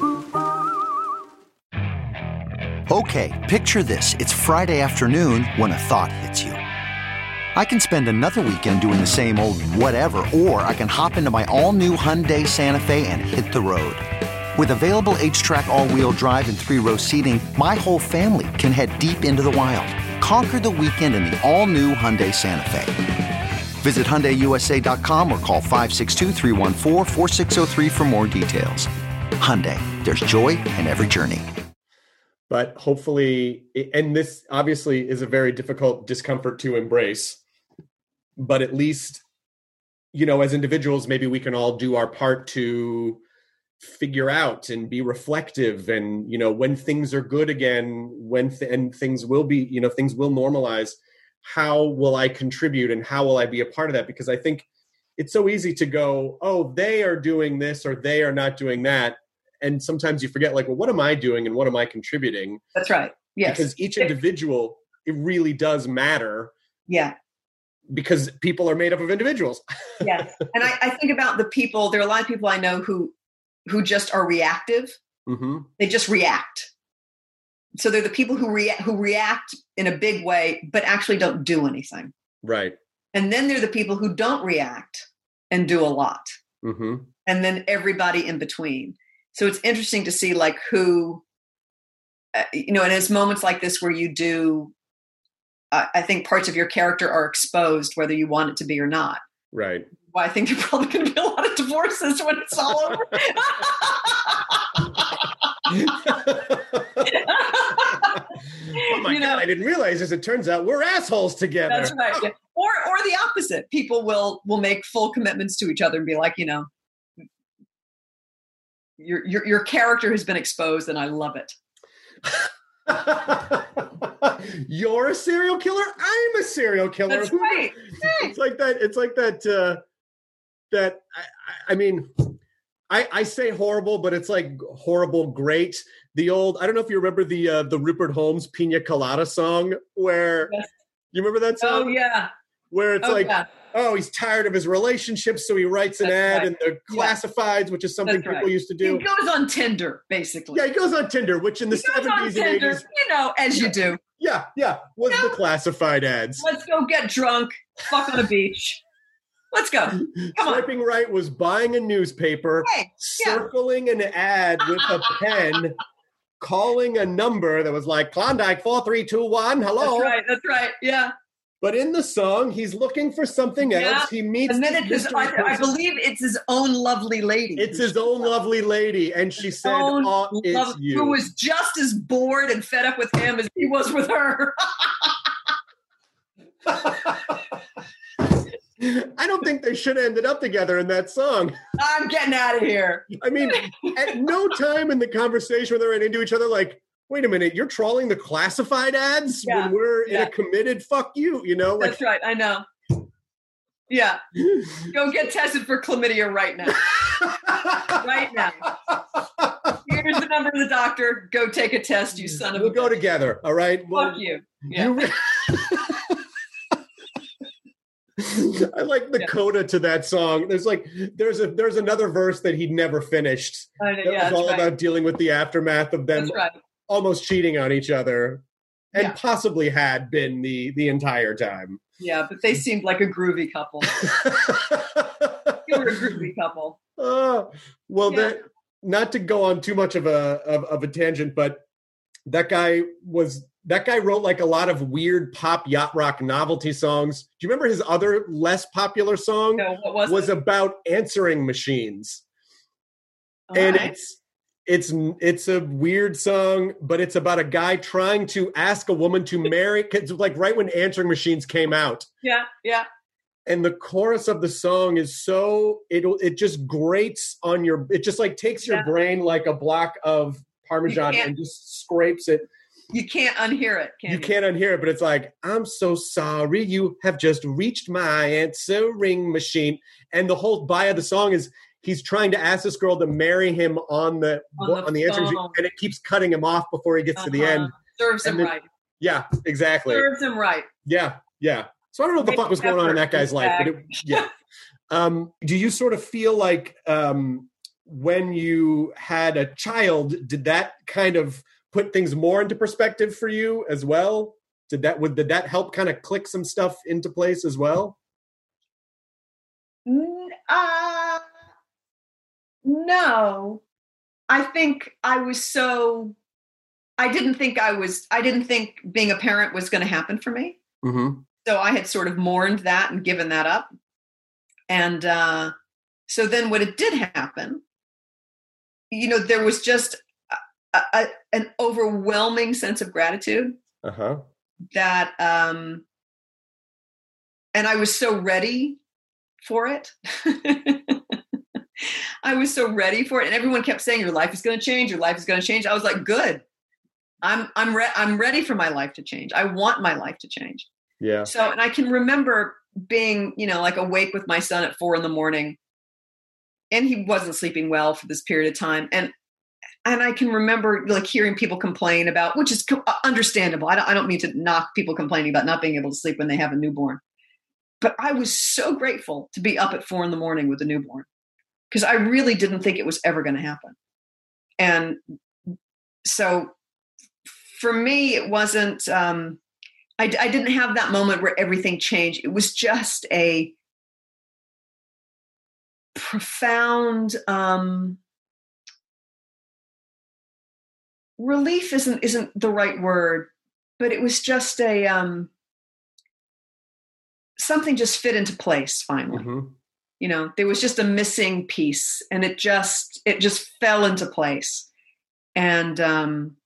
Okay, picture this. It's Friday afternoon when a thought hits you. I can spend another weekend doing the same old whatever, or I can hop into my all-new Hyundai Santa Fe and hit the road. With available H-Track all-wheel drive and three-row seating, my whole family can head deep into the wild. Conquer the weekend in the all-new Hyundai Santa Fe. Visit Hyundai U S A dot com or call five six two, three one four, four six zero three for more details. Hyundai, there's joy in every journey. But hopefully, and this obviously is a very difficult discomfort to embrace, but at least, you know, as individuals, maybe we can all do our part to figure out and be reflective. And, you know, when things are good again, when th- and things will be, you know, things will normalize, how will I contribute and how will I be a part of that? Because I think it's so easy to go, oh, they are doing this or they are not doing that. And sometimes you forget, like, well, what am I doing and what am I contributing? That's right. Yes. Because each individual, it really does matter. Yeah. Because people are made up of individuals. Yes. And I, I think about the people, there are a lot of people I know who who just are reactive. Mm-hmm. They just react. So they're the people who react who react in a big way, but actually don't do anything. Right. And then they're the people who don't react and do a lot. Mm-hmm. And then everybody in between. So it's interesting to see, like, who, uh, you know, and it's moments like this where you do, uh, I think parts of your character are exposed, whether you want it to be or not. Right. Well, I think there's probably going to be a lot of divorces when it's all over. Oh my You know, God, I didn't realize this. It turns out we're assholes together. That's right. Yeah. Or, or the opposite. People will will make full commitments to each other and be like, you know, your your your character has been exposed, and I love it. You're a serial killer. I'm a serial killer. That's right. It's like that. It's like that. Uh, that I, I mean, I, I say horrible, but it's like horrible great. The old. I don't know if you remember the uh, the Rupert Holmes Pina Colada song, where Yes. you remember that song. Oh yeah. Where it's Oh, like, yeah. oh, he's tired of his relationships, so he writes an That's ad right. in the classifieds, which is something That's people right. used to do. He goes on Tinder, basically. Yeah, he goes on Tinder, which in the He goes on seventies and Tinder, eighties, you know, as you do. yeah, yeah, was Yeah. the classified ads. Let's go get drunk, fuck on a beach. Let's go. Come on. Swiping right was buying a newspaper, Hey, yeah. circling an ad with a pen, calling a number that was like Klondike four three two one. Hello. That's right. That's right. Yeah. But in the song, he's looking for something else. Yeah. He meets And then this it's his, mystery I, I person. believe it's his own lovely lady. It's his own lovely lady, and she said, Own "Oh, it's love- you." Who was just as bored and fed up with him as he was with her. I don't think they should have ended up together in that song. I'm getting out of here. I mean, at no time in the conversation where they ran into each other, like, wait a minute, you're trawling the classified ads Yeah, when we're in yeah. a committed fuck you, you know? Like, That's right. I know. Yeah. Go get tested for chlamydia right now. Right now. Here's the number of the doctor. Go take a test, you son of we'll a go bitch. together, all right? Fuck Well, you. Yeah. you re- I like the Yeah. coda to that song. There's like there's a there's another verse that he'd never finished. I know, That yeah, was all that's right. about dealing with the aftermath of them That's right. almost cheating on each other, and Yeah. possibly had been the the entire time. Yeah, but they seemed like a groovy couple. You were a groovy couple. Oh, well, Yeah. that, not to go on too much of a of, of a tangent, but that guy was that guy wrote like a lot of weird pop yacht rock novelty songs. Do you remember his other less popular song? No, what was, was it? about answering machines, All and right. it's it's it's a weird song, but it's about a guy trying to ask a woman to marry. 'Cause like right when answering machines came out. Yeah, yeah. And the chorus of the song is so it it just grates on your it just like takes your Yeah. brain like a block of Parmesan You can't- and just scrapes it. You can't unhear it, can you? You can't unhear it, but it's like, I'm so sorry you have just reached my answering machine. And the whole bio of the song is he's trying to ask this girl to marry him on the On the on the answering machine, phone. and it keeps cutting him off before he gets to the Uh-huh. end. Serves him And then- right. Yeah, exactly. Serves him right. Yeah, yeah. So I don't know what the Makes fuck was going on in that effort, guy's life, but it, respect. yeah. Um, do you sort of feel like um, when you had a child, did that kind of put things more into perspective for you as well? Did that would did that help kind of click some stuff into place as well? N- Uh, no. I think I was so, I didn't think I was, I didn't think being a parent was going to happen for me. Mm-hmm. So I had sort of mourned that and given that up. And uh, so then when it did happen, you know, there was just a, a, an overwhelming sense of gratitude Uh-huh. that, um, and I was so ready for it. I was so ready for it. And everyone kept saying, your life is going to change. Your life is going to change. I was like, good. I'm, I'm, re- I'm ready for my life to change. I want my life to change. Yeah. So, and I can remember being, you know, like awake with my son at four in the morning, and he wasn't sleeping well for this period of time. And, and I can remember like hearing people complain about, which is co- understandable. I don't, I don't mean to knock people complaining about not being able to sleep when they have a newborn, but I was so grateful to be up at four in the morning with a newborn, because I really didn't think it was ever going to happen. And so for me, it wasn't, um, I, I didn't have that moment where everything changed. It was just a profound um, relief. Isn't isn't the right word, but it was just a um, something just fit into place finally. Mm-hmm. You know, there was just a missing piece, and it just it just fell into place, and um,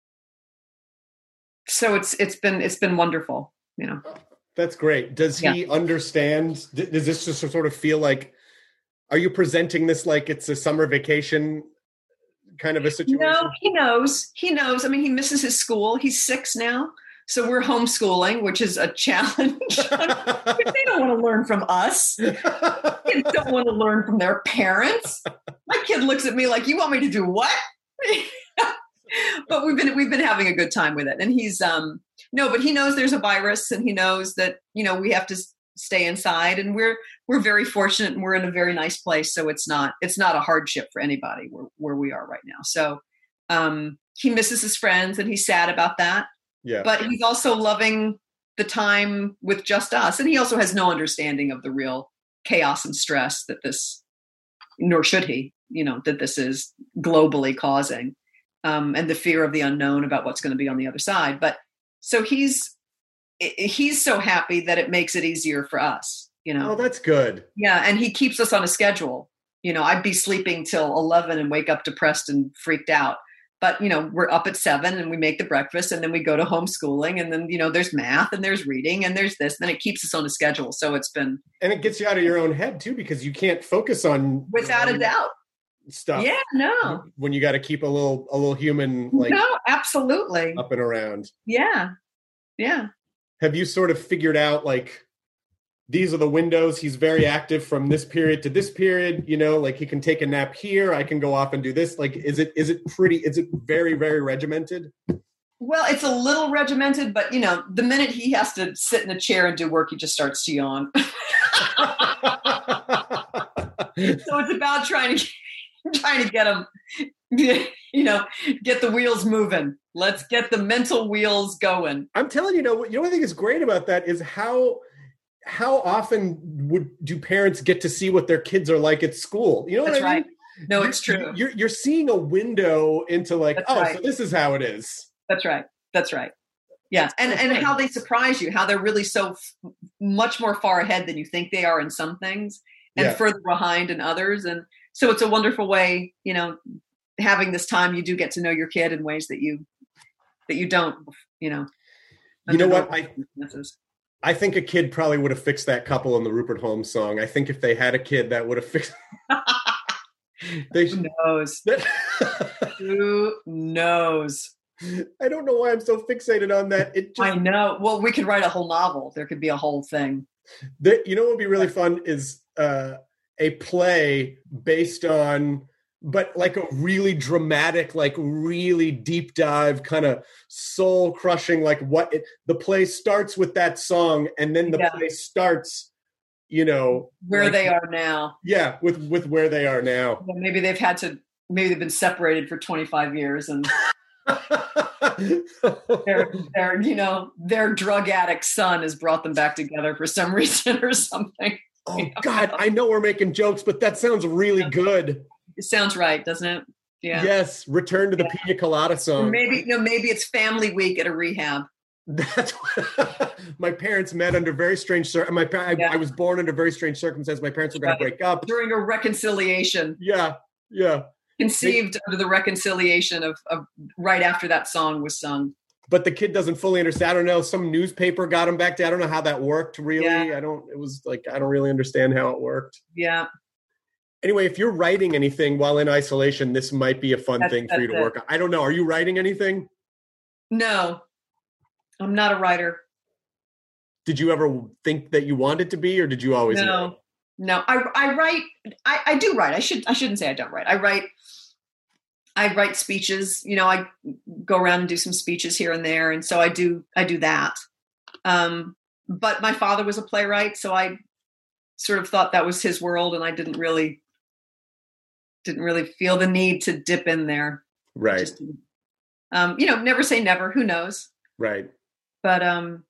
so it's it's been it's been wonderful. You know, That's great. Does he Yeah. understand? d- Does this just sort of feel like, are you presenting this like it's a summer vacation kind of a situation? no, he knows. He knows. I mean, he misses his school. He's six now, so we're homeschooling, which is a challenge. They don't want to learn from us. Kids don't want to learn from their parents. My kid looks at me like, "You want me to do what?" But we've been we've been having a good time with it, and he's um no, but he knows there's a virus, and he knows that, you know, we have to s- stay inside, and we're we're very fortunate, and we're in a very nice place, so it's not it's not a hardship for anybody where, where we are right now. So um, he misses his friends, and he's sad about that. Yeah. But he's also loving the time with just us, and he also has no understanding of the real chaos and stress that this, nor should he, you know, that this is globally causing, um, and the fear of the unknown about what's going to be on the other side. But so he's he's so happy that it makes it easier for us, you know. Oh, that's good. Yeah, and he keeps us on a schedule. You know, I'd be sleeping till eleven and wake up depressed and freaked out. But, you know, we're up at seven and we make the breakfast, and then we go to homeschooling, and then, you know, there's math and there's reading and there's this, and then it keeps us on a schedule. So it's been. And it gets you out of your own head too, because you can't focus on. Without a doubt. Stuff. Yeah, no. When you got to keep a little, a little human, like. No, absolutely. Up and around. Yeah. Yeah. Have you sort of figured out, like, these are the windows, he's very active from this period to this period, you know, like he can take a nap here, I can go off and do this. Like, is it is it pretty, is it very, very regimented? Well, it's a little regimented, but, you know, the minute he has to sit in a chair and do work, he just starts to yawn. So it's about trying to, trying to get him, you know, get the wheels moving. Let's get the mental wheels going. I'm telling you, you know, you know what I think is great about that is how... How often would do parents get to see what their kids are like at school? You know what That's I mean? Right. No, it's true. You're you're seeing a window into like, That's oh, right. so this is how it is. That's right. That's right. Yeah, That's and and fun. How they surprise you, how they're really so f- much more far ahead than you think they are in some things, and Yeah. further behind in others. And so it's a wonderful way, you know, having this time, you do get to know your kid in ways that you that you don't, you know. You know what? I. circumstances. I think a kid probably would have fixed that couple in the Rupert Holmes song. I think if they had a kid, that would have fixed. they Who knows? Who knows? I don't know why I'm so fixated on that. It just, I know. Well, we could write a whole novel. There could be a whole thing. The, you know what would be really fun is uh, a play based on, but like a really dramatic, like really deep dive, kind of soul crushing, like what it, the play starts with that song, and then the Yeah. play starts, you know, Where like- they are now. Yeah, with with where they are now. Well, maybe they've had to. Maybe they've been separated for twenty-five years, and their, their, you know, their drug addict son has brought them back together for some reason or something. Oh God, I know we're making jokes, but that sounds really good. It sounds right, doesn't it? Yeah. Yes, return to the Yeah. Pina Colada song. Or maybe, no, maybe it's family week at a rehab. That's what, my parents met under very strange cir- my pa- I, Yeah. I was born under very strange circumstances. My parents were going Right. to break up. During a reconciliation. Yeah, yeah. Conceived under the reconciliation of, of right after that song was sung. But the kid doesn't fully understand. I don't know. Some newspaper got him back to. I don't know how that worked. Really, Yeah. I don't. It was like I don't really understand how it worked. Yeah. Anyway, if you're writing anything while in isolation, this might be a fun That's- thing for you to that's work on. I don't know. Are you writing anything? No, I'm not a writer. Did you ever think that you wanted to be, or did you always No, know? no. I I write. I, I do write. I should. I shouldn't say I don't write. I write. I write speeches. You know, I go around and do some speeches here and there, and so I do. I do that. Um, but my father was a playwright, so I sort of thought that was his world, and I didn't really didn't really feel the need to dip in there. Right. Just, um, you know, never say never. Who knows? Right. But um,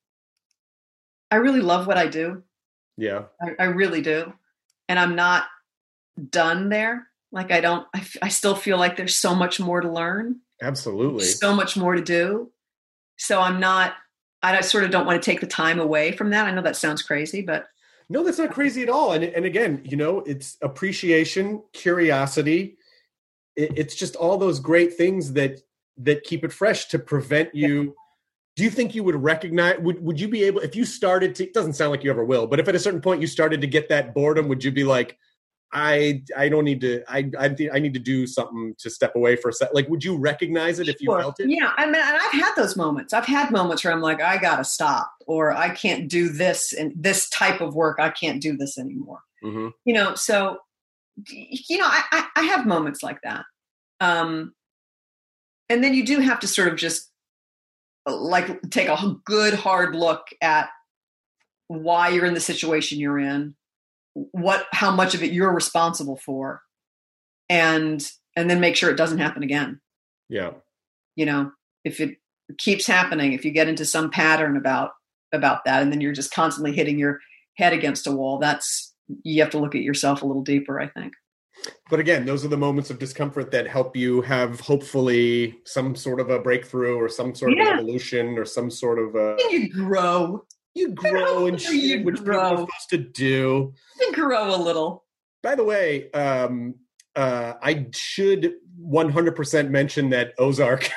I really love what I do. Yeah. I, I really do. And I'm not done there. Like I don't, I, f- I still feel like there's so much more to learn. Absolutely. So much more to do. So I'm not, I don't- sort of don't want to take the time away from that. I know that sounds crazy, but. No, that's not crazy at all. And and again, you know, it's appreciation, curiosity. It, it's just all those great things that that keep it fresh to prevent you. Yeah. Do you think you would recognize, would, would you be able, if you started to, it doesn't sound like you ever will, but if at a certain point you started to get that boredom, would you be like, I I don't need to, I I, th- I need to do something to step away for a sec. Like, would you recognize it if you Sure. felt it? Yeah. I mean, and I've had those moments. I've had moments where I'm like, I got to stop, or I can't do this and this type of work. I can't do this anymore. Mm-hmm. You know, so, you know, I, I, I have moments like that. Um, and then you do have to sort of just like take a good hard look at why you're in the situation you're in, what, how much of it you're responsible for, and, and then make sure it doesn't happen again. Yeah. You know, if it keeps happening, if you get into some pattern about, about that, and then you're just constantly hitting your head against a wall, that's, you have to look at yourself a little deeper, I think. But again, those are the moments of discomfort that help you have hopefully some sort of a breakthrough or some sort Yeah. of evolution or some sort of a... And you grow. You grow and shit, you which people are grow. supposed to do. You grow a little. By the way, um, uh, I should one hundred percent mention that Ozark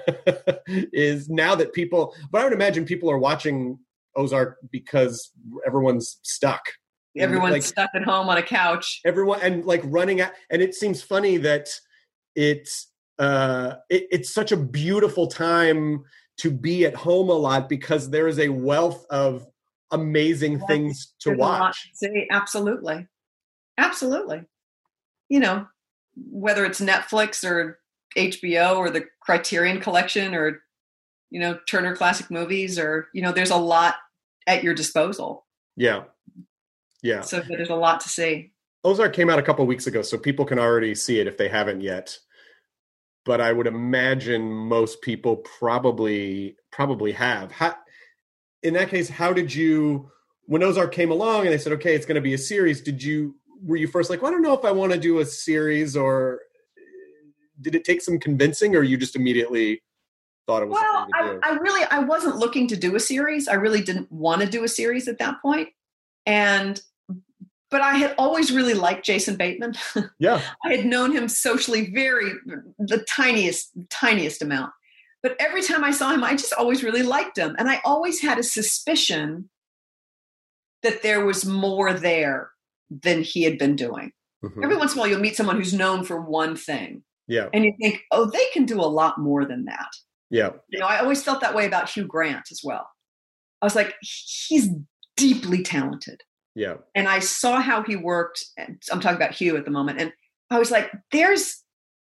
is now that people... But I would imagine people are watching Ozark because everyone's stuck. Everyone's like, stuck at home on a couch. Everyone and like running at, and it seems funny that it's uh, it, it's such a beautiful time to be at home a lot because there is a wealth of amazing Yes, things to there's a lot watch. to see. Absolutely, absolutely. You know, whether it's Netflix or H B O or the Criterion Collection or you know Turner Classic Movies, or you know, there's a lot at your disposal. Yeah. Yeah. So there's a lot to see. Ozark came out a couple of weeks ago, so people can already see it if they haven't yet. But I would imagine most people probably probably have. How, in that case, how did you, when Ozark came along and they said, okay, it's going to be a series, did you, were you first like, well, I don't know if I want to do a series, or did it take some convincing, or you just immediately thought it was Well, the thing to do? I, I really, I wasn't looking to do a series. I really didn't want to do a series at that point. And, but I had always really liked Jason Bateman. Yeah. I had known him socially very, the tiniest, tiniest amount. But every time I saw him, I just always really liked him. And I always had a suspicion that there was more there than he had been doing. Mm-hmm. Every once in a while, you'll meet someone who's known for one thing. Yeah. And you think, oh, they can do a lot more than that. Yeah. You know, I always felt that way about Hugh Grant as well. I was like, he's deeply talented. Yeah. And I saw how he worked. And I'm talking about Hugh at the moment. And I was like, there's,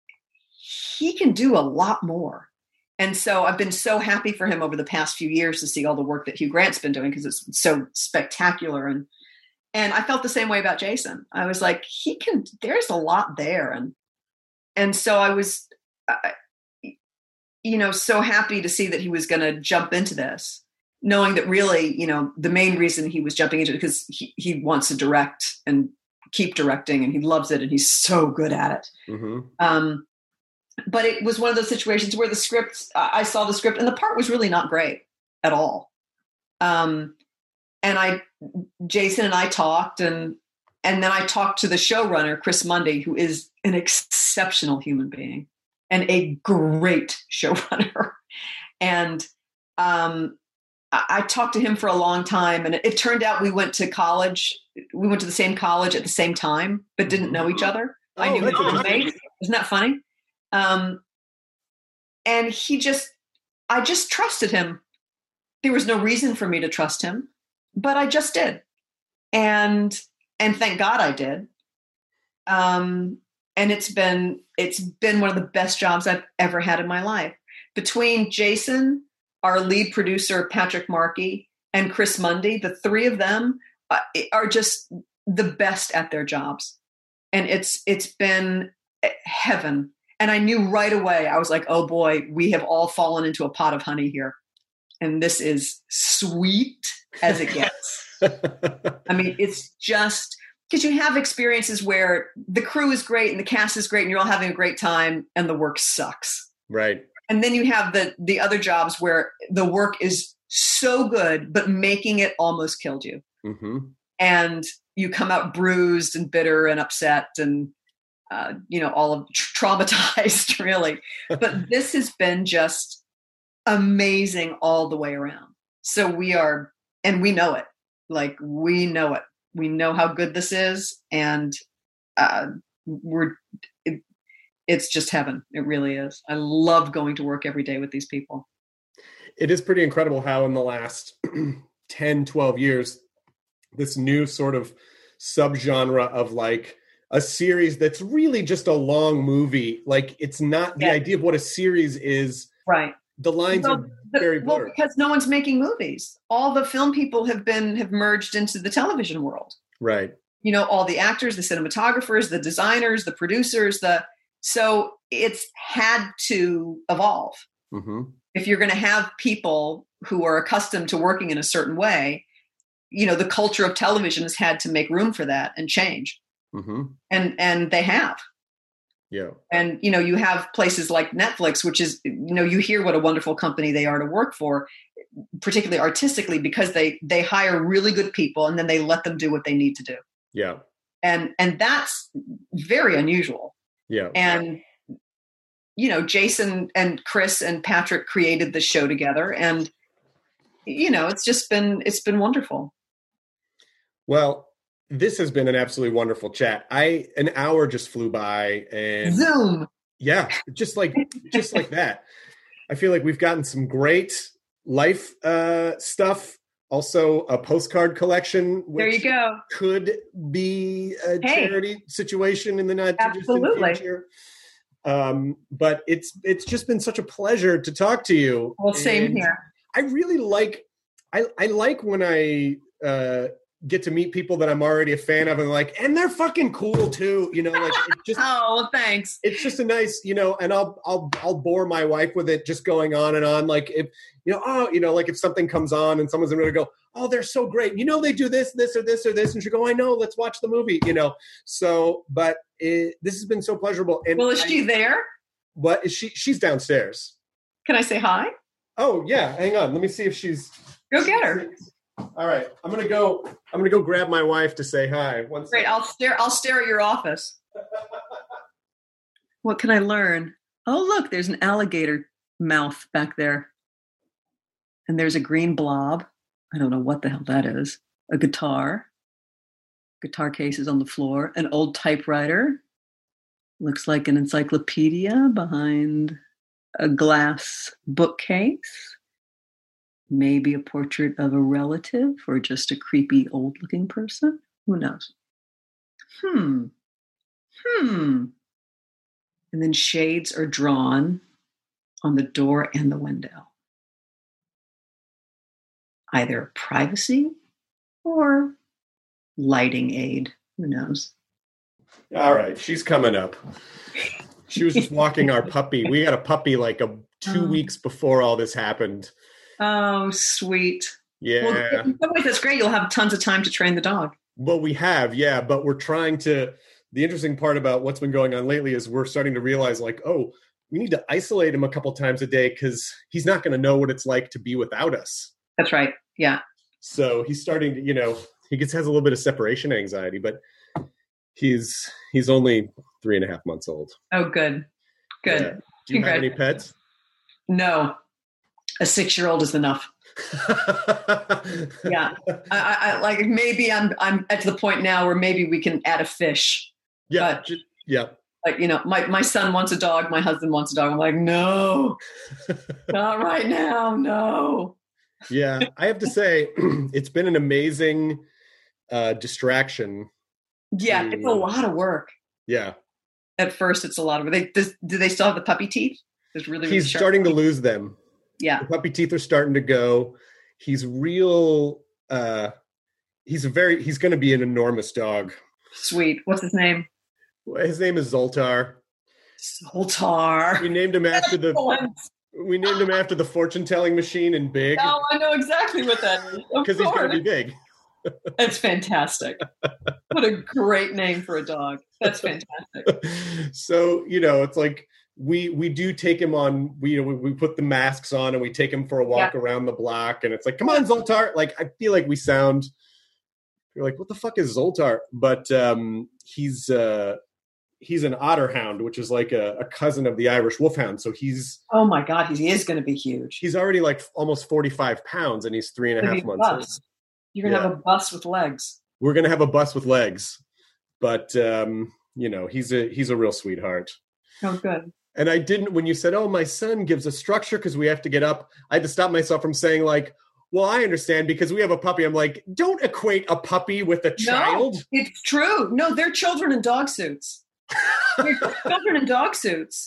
he can do a lot more. And so I've been so happy for him over the past few years to see all the work that Hugh Grant's been doing, because it's so spectacular. And, and I felt the same way about Jason. I was like, he can, there's a lot there. And, and so I was, uh, you know, so happy to see that he was going to jump into this, knowing that really, you know, the main reason he was jumping into it because he, he wants to direct and keep directing, and he loves it, and he's so good at it. Mm-hmm. Um, but it was one of those situations where the script, I saw the script, and the part was really not great at all. Um, and I, Jason and I talked, and and then I talked to the showrunner, Chris Mundy, who is an exceptional human being and a great showrunner. And um, I talked to him for a long time, and it, it turned out we went to college. We went to the same college at the same time, but didn't know each other. Oh, I knew that's his interesting. roommate. Isn't that funny? Um, and he just, I just trusted him. There was no reason for me to trust him, but I just did. And, and thank God I did. Um, and it's been, it's been one of the best jobs I've ever had in my life. Between Jason, our lead producer, Patrick Markey, and Chris Mundy, the three of them uh, are just the best at their jobs. And it's it's been heaven. And I knew right away, I was like, oh boy, we have all fallen into a pot of honey here. And this is sweet as it gets. I mean, it's just, because you have experiences where the crew is great and the cast is great and you're all having a great time and the work sucks. Right. And then you have the the other jobs where the work is so good, but making it almost killed you. Mm-hmm. And you come out bruised and bitter and upset and, uh, you know, all of traumatized, really. But this has been just amazing all the way around. So we are, and we know it. Like, we know it. We know how good this is. And uh, we're, it, it's just heaven. It really is. I love going to work every day with these people. It is pretty incredible how in the last ten, twelve years, this new sort of subgenre of like a series that's really just a long movie. Like, it's not the Yeah. idea of what a series is. Right. the lines well, are very the, well, blurred. because no one's making movies. All the film people have been have merged into the television world. Right. You know, all the actors, the cinematographers, the designers, the producers, the so it's had to evolve. Mm-hmm. If you're going to have people who are accustomed to working in a certain way, you know, the culture of television has had to make room for that and change. Mm-hmm. And and they have. Yeah. And, you know, you have places like Netflix, which is, you know, you hear what a wonderful company they are to work for, particularly artistically, because they they hire really good people and then they let them do what they need to do. Yeah. And and that's very unusual. Yeah. And, you know, Jason and Chris and Patrick created the show together. And, you know, it's just been, it's been wonderful. Well, this has been an absolutely wonderful chat. I, an hour just flew by and Zoom. Yeah. Just like, just like that. I feel like we've gotten some great life uh, stuff. Also a postcard collection. Which there you go. Could be a hey, charity situation in the not too absolutely. distant future. Um, but it's it's just been such a pleasure to talk to you. Well, same and here. I really like I I like when I uh, get to meet people that I'm already a fan of and like, and they're fucking cool too. You know, like it just oh, well, thanks. It's just a nice, you know, and I'll I'll I'll bore my wife with it, just going on and on. Like if you know, oh, you know, like if something comes on and someone's going to go, oh, they're so great. You know, they do this, this, or this, or this. And she'll go, I know, let's watch the movie, you know. So, but it, this has been so pleasurable. And well, is I, she there? What is she? She's downstairs. Can I say hi? Oh, yeah. Hang on. Let me see if she's. Go get her. All right. I'm going to go. I'm going to go grab my wife to say hi. One Great. I'll stare. I'll stare at your office. What can I learn? Oh, look, there's an alligator mouth back there. And there's a green blob. I don't know what the hell that is. A guitar. Guitar case is on the floor. An old typewriter. Looks like an encyclopedia behind a glass bookcase. Maybe a portrait of a relative or just a creepy old-looking person. Who knows? Hmm. Hmm. And then shades are drawn on the door and the window. Either privacy or lighting aid. Who knows? All right. She's coming up. She was just walking our puppy. We got a puppy like a two oh. weeks before all this happened. Oh, sweet. Yeah. Well, in some ways, that's great. You'll have tons of time to train the dog. Well, we have, yeah. But we're trying to, the interesting part about what's been going on lately is we're starting to realize like, oh, we need to isolate him a couple times a day because he's not going to know what it's like to be without us. That's right. Yeah. So he's starting to, you know, he gets has a little bit of separation anxiety, but he's he's only three and a half months old. Oh, good. Good. Yeah. Do you have any pets? No. A six-year-old is enough. yeah. I, I like maybe I'm I'm at the point now where maybe we can add a fish. Yeah. But, yeah. Like, you know, my, my son wants a dog. My husband wants a dog. I'm like, no, not right now. No. Yeah. I have to say, it's been an amazing uh, distraction. Yeah. to, it's a lot of work. Yeah. At first, it's a lot of work. They, does, do they still have the puppy teeth? There's really, really He's starting teeth. to lose them. Yeah. The puppy teeth are starting to go. He's real. Uh, he's a very, he's going to be an enormous dog. Sweet. What's his name? His name is Zoltar. Zoltar. We named him after the, we named him after the fortune telling machine in Big. Oh, I know exactly what that is. Because he's going to be big. That's fantastic. What a great name for a dog. That's fantastic. So, you know, it's like, we we do take him on, we, you know, we, we put the masks on and we take him for a walk yeah. around the block and it's like, come on, Zoltar. Like, I feel like we sound, you're like, what the fuck is Zoltar? But um, he's uh, he's an otter hound, which is like a, a cousin of the Irish wolfhound. So he's, oh my God, he is going to be huge. He's already like almost forty-five pounds and he's three and a half months old. You're going to yeah. have a bus with legs. We're going to have a bus with legs. But, um, you know, he's a he's a real sweetheart. Oh, good. And I didn't, when you said, oh, my son gives a structure because we have to get up, I had to stop myself from saying like, well, I understand because we have a puppy. I'm like, don't equate a puppy with a child. No, it's true. No, they're children in dog suits. They're children in dog suits.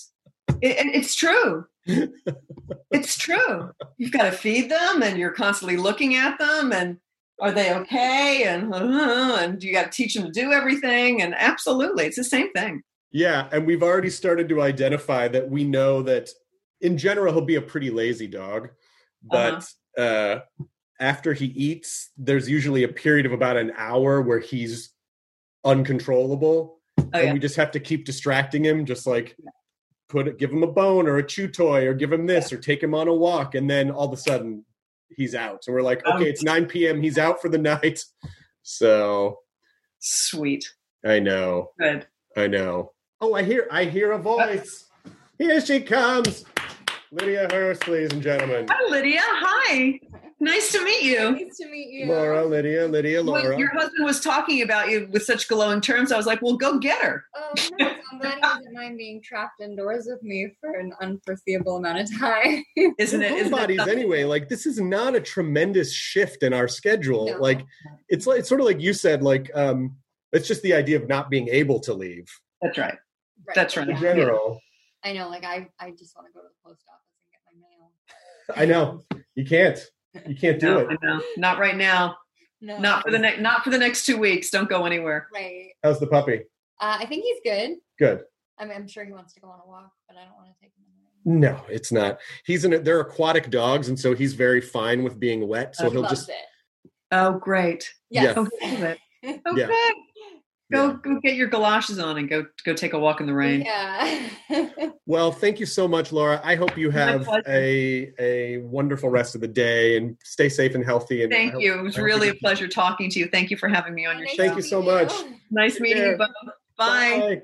It, and it's true. It's true. You've got to feed them, and you're constantly looking at them, and are they okay? And uh, and you got to teach them to do everything. And absolutely, it's the same thing. Yeah, and we've already started to identify that we know that in general he'll be a pretty lazy dog, but uh-huh. uh, after he eats, there's usually a period of about an hour where he's uncontrollable, oh, and yeah. we just have to keep distracting him, just like. Yeah. Put it, give him a bone or a chew toy or give him this or take him on a walk. And then all of a sudden he's out. So we're like, okay, it's nine p.m. He's out for the night. So sweet. I know. Good. I know. Oh, I hear, I hear a voice. Here she comes. Lydia Hurst, ladies and gentlemen. Hi, Lydia. Hi. Nice to meet you. Nice to meet you. Laura, Lydia, Lydia, Laura. When your husband was talking about you with such glowing terms, I was like, well, go get her. Oh, no. I'm glad he doesn't mind being trapped indoors with me for an unforeseeable amount of time. Isn't it? Isn't bodies it anyway, like this is not a tremendous shift in our schedule. No. Like it's like it's sort of like you said, like um, it's just the idea of not being able to leave. That's right. right. That's right. In general. I know, like I, I just want to go to the post office and get my mail. I know. You can't. You can't do no, it. I know. Not right now. No. Not for the next. Not for the next two weeks. Don't go anywhere. Right. How's the puppy? Uh, I think he's good. Good. I mean, I'm sure he wants to go on a walk, but I don't want to take him in. No, it's not. He's in. A, they're aquatic dogs, and so he's very fine with being wet. So he he'll loves just. It. Oh, great. Yes. Yeah. Okay. Okay. Yeah. Go Yeah. go get your galoshes on and go go take a walk in the rain. Yeah. Well, thank you so much, Laura. I hope you have a a wonderful rest of the day and stay safe and healthy. And thank hope, you. It was really a pleasure talking to you. Thank you for having me on your nice show. Thank you so much. Nice Take meeting care. you both. Bye. Bye.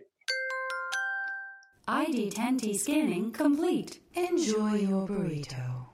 I D ten T scanning complete. Enjoy your burrito.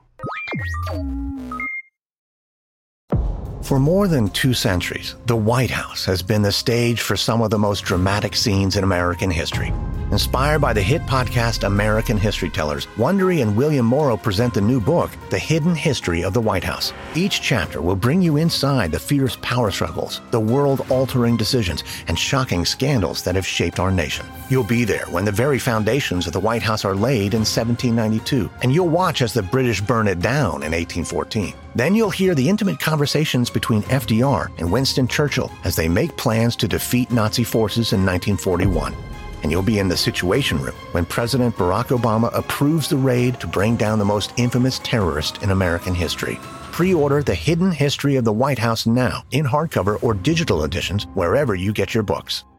For more than two centuries, the White House has been the stage for some of the most dramatic scenes in American history. Inspired by the hit podcast American History Tellers, Wondery and William Morrow present the new book, The Hidden History of the White House. Each chapter will bring you inside the fierce power struggles, the world-altering decisions, and shocking scandals that have shaped our nation. You'll be there when the very foundations of the White House are laid in seventeen ninety-two, and you'll watch as the British burn it down in eighteen fourteen. Then you'll hear the intimate conversations between F D R and Winston Churchill as they make plans to defeat Nazi forces in nineteen forty-one. And you'll be in the Situation Room when President Barack Obama approves the raid to bring down the most infamous terrorist in American history. Pre-order The Hidden History of the White House now in hardcover or digital editions wherever you get your books.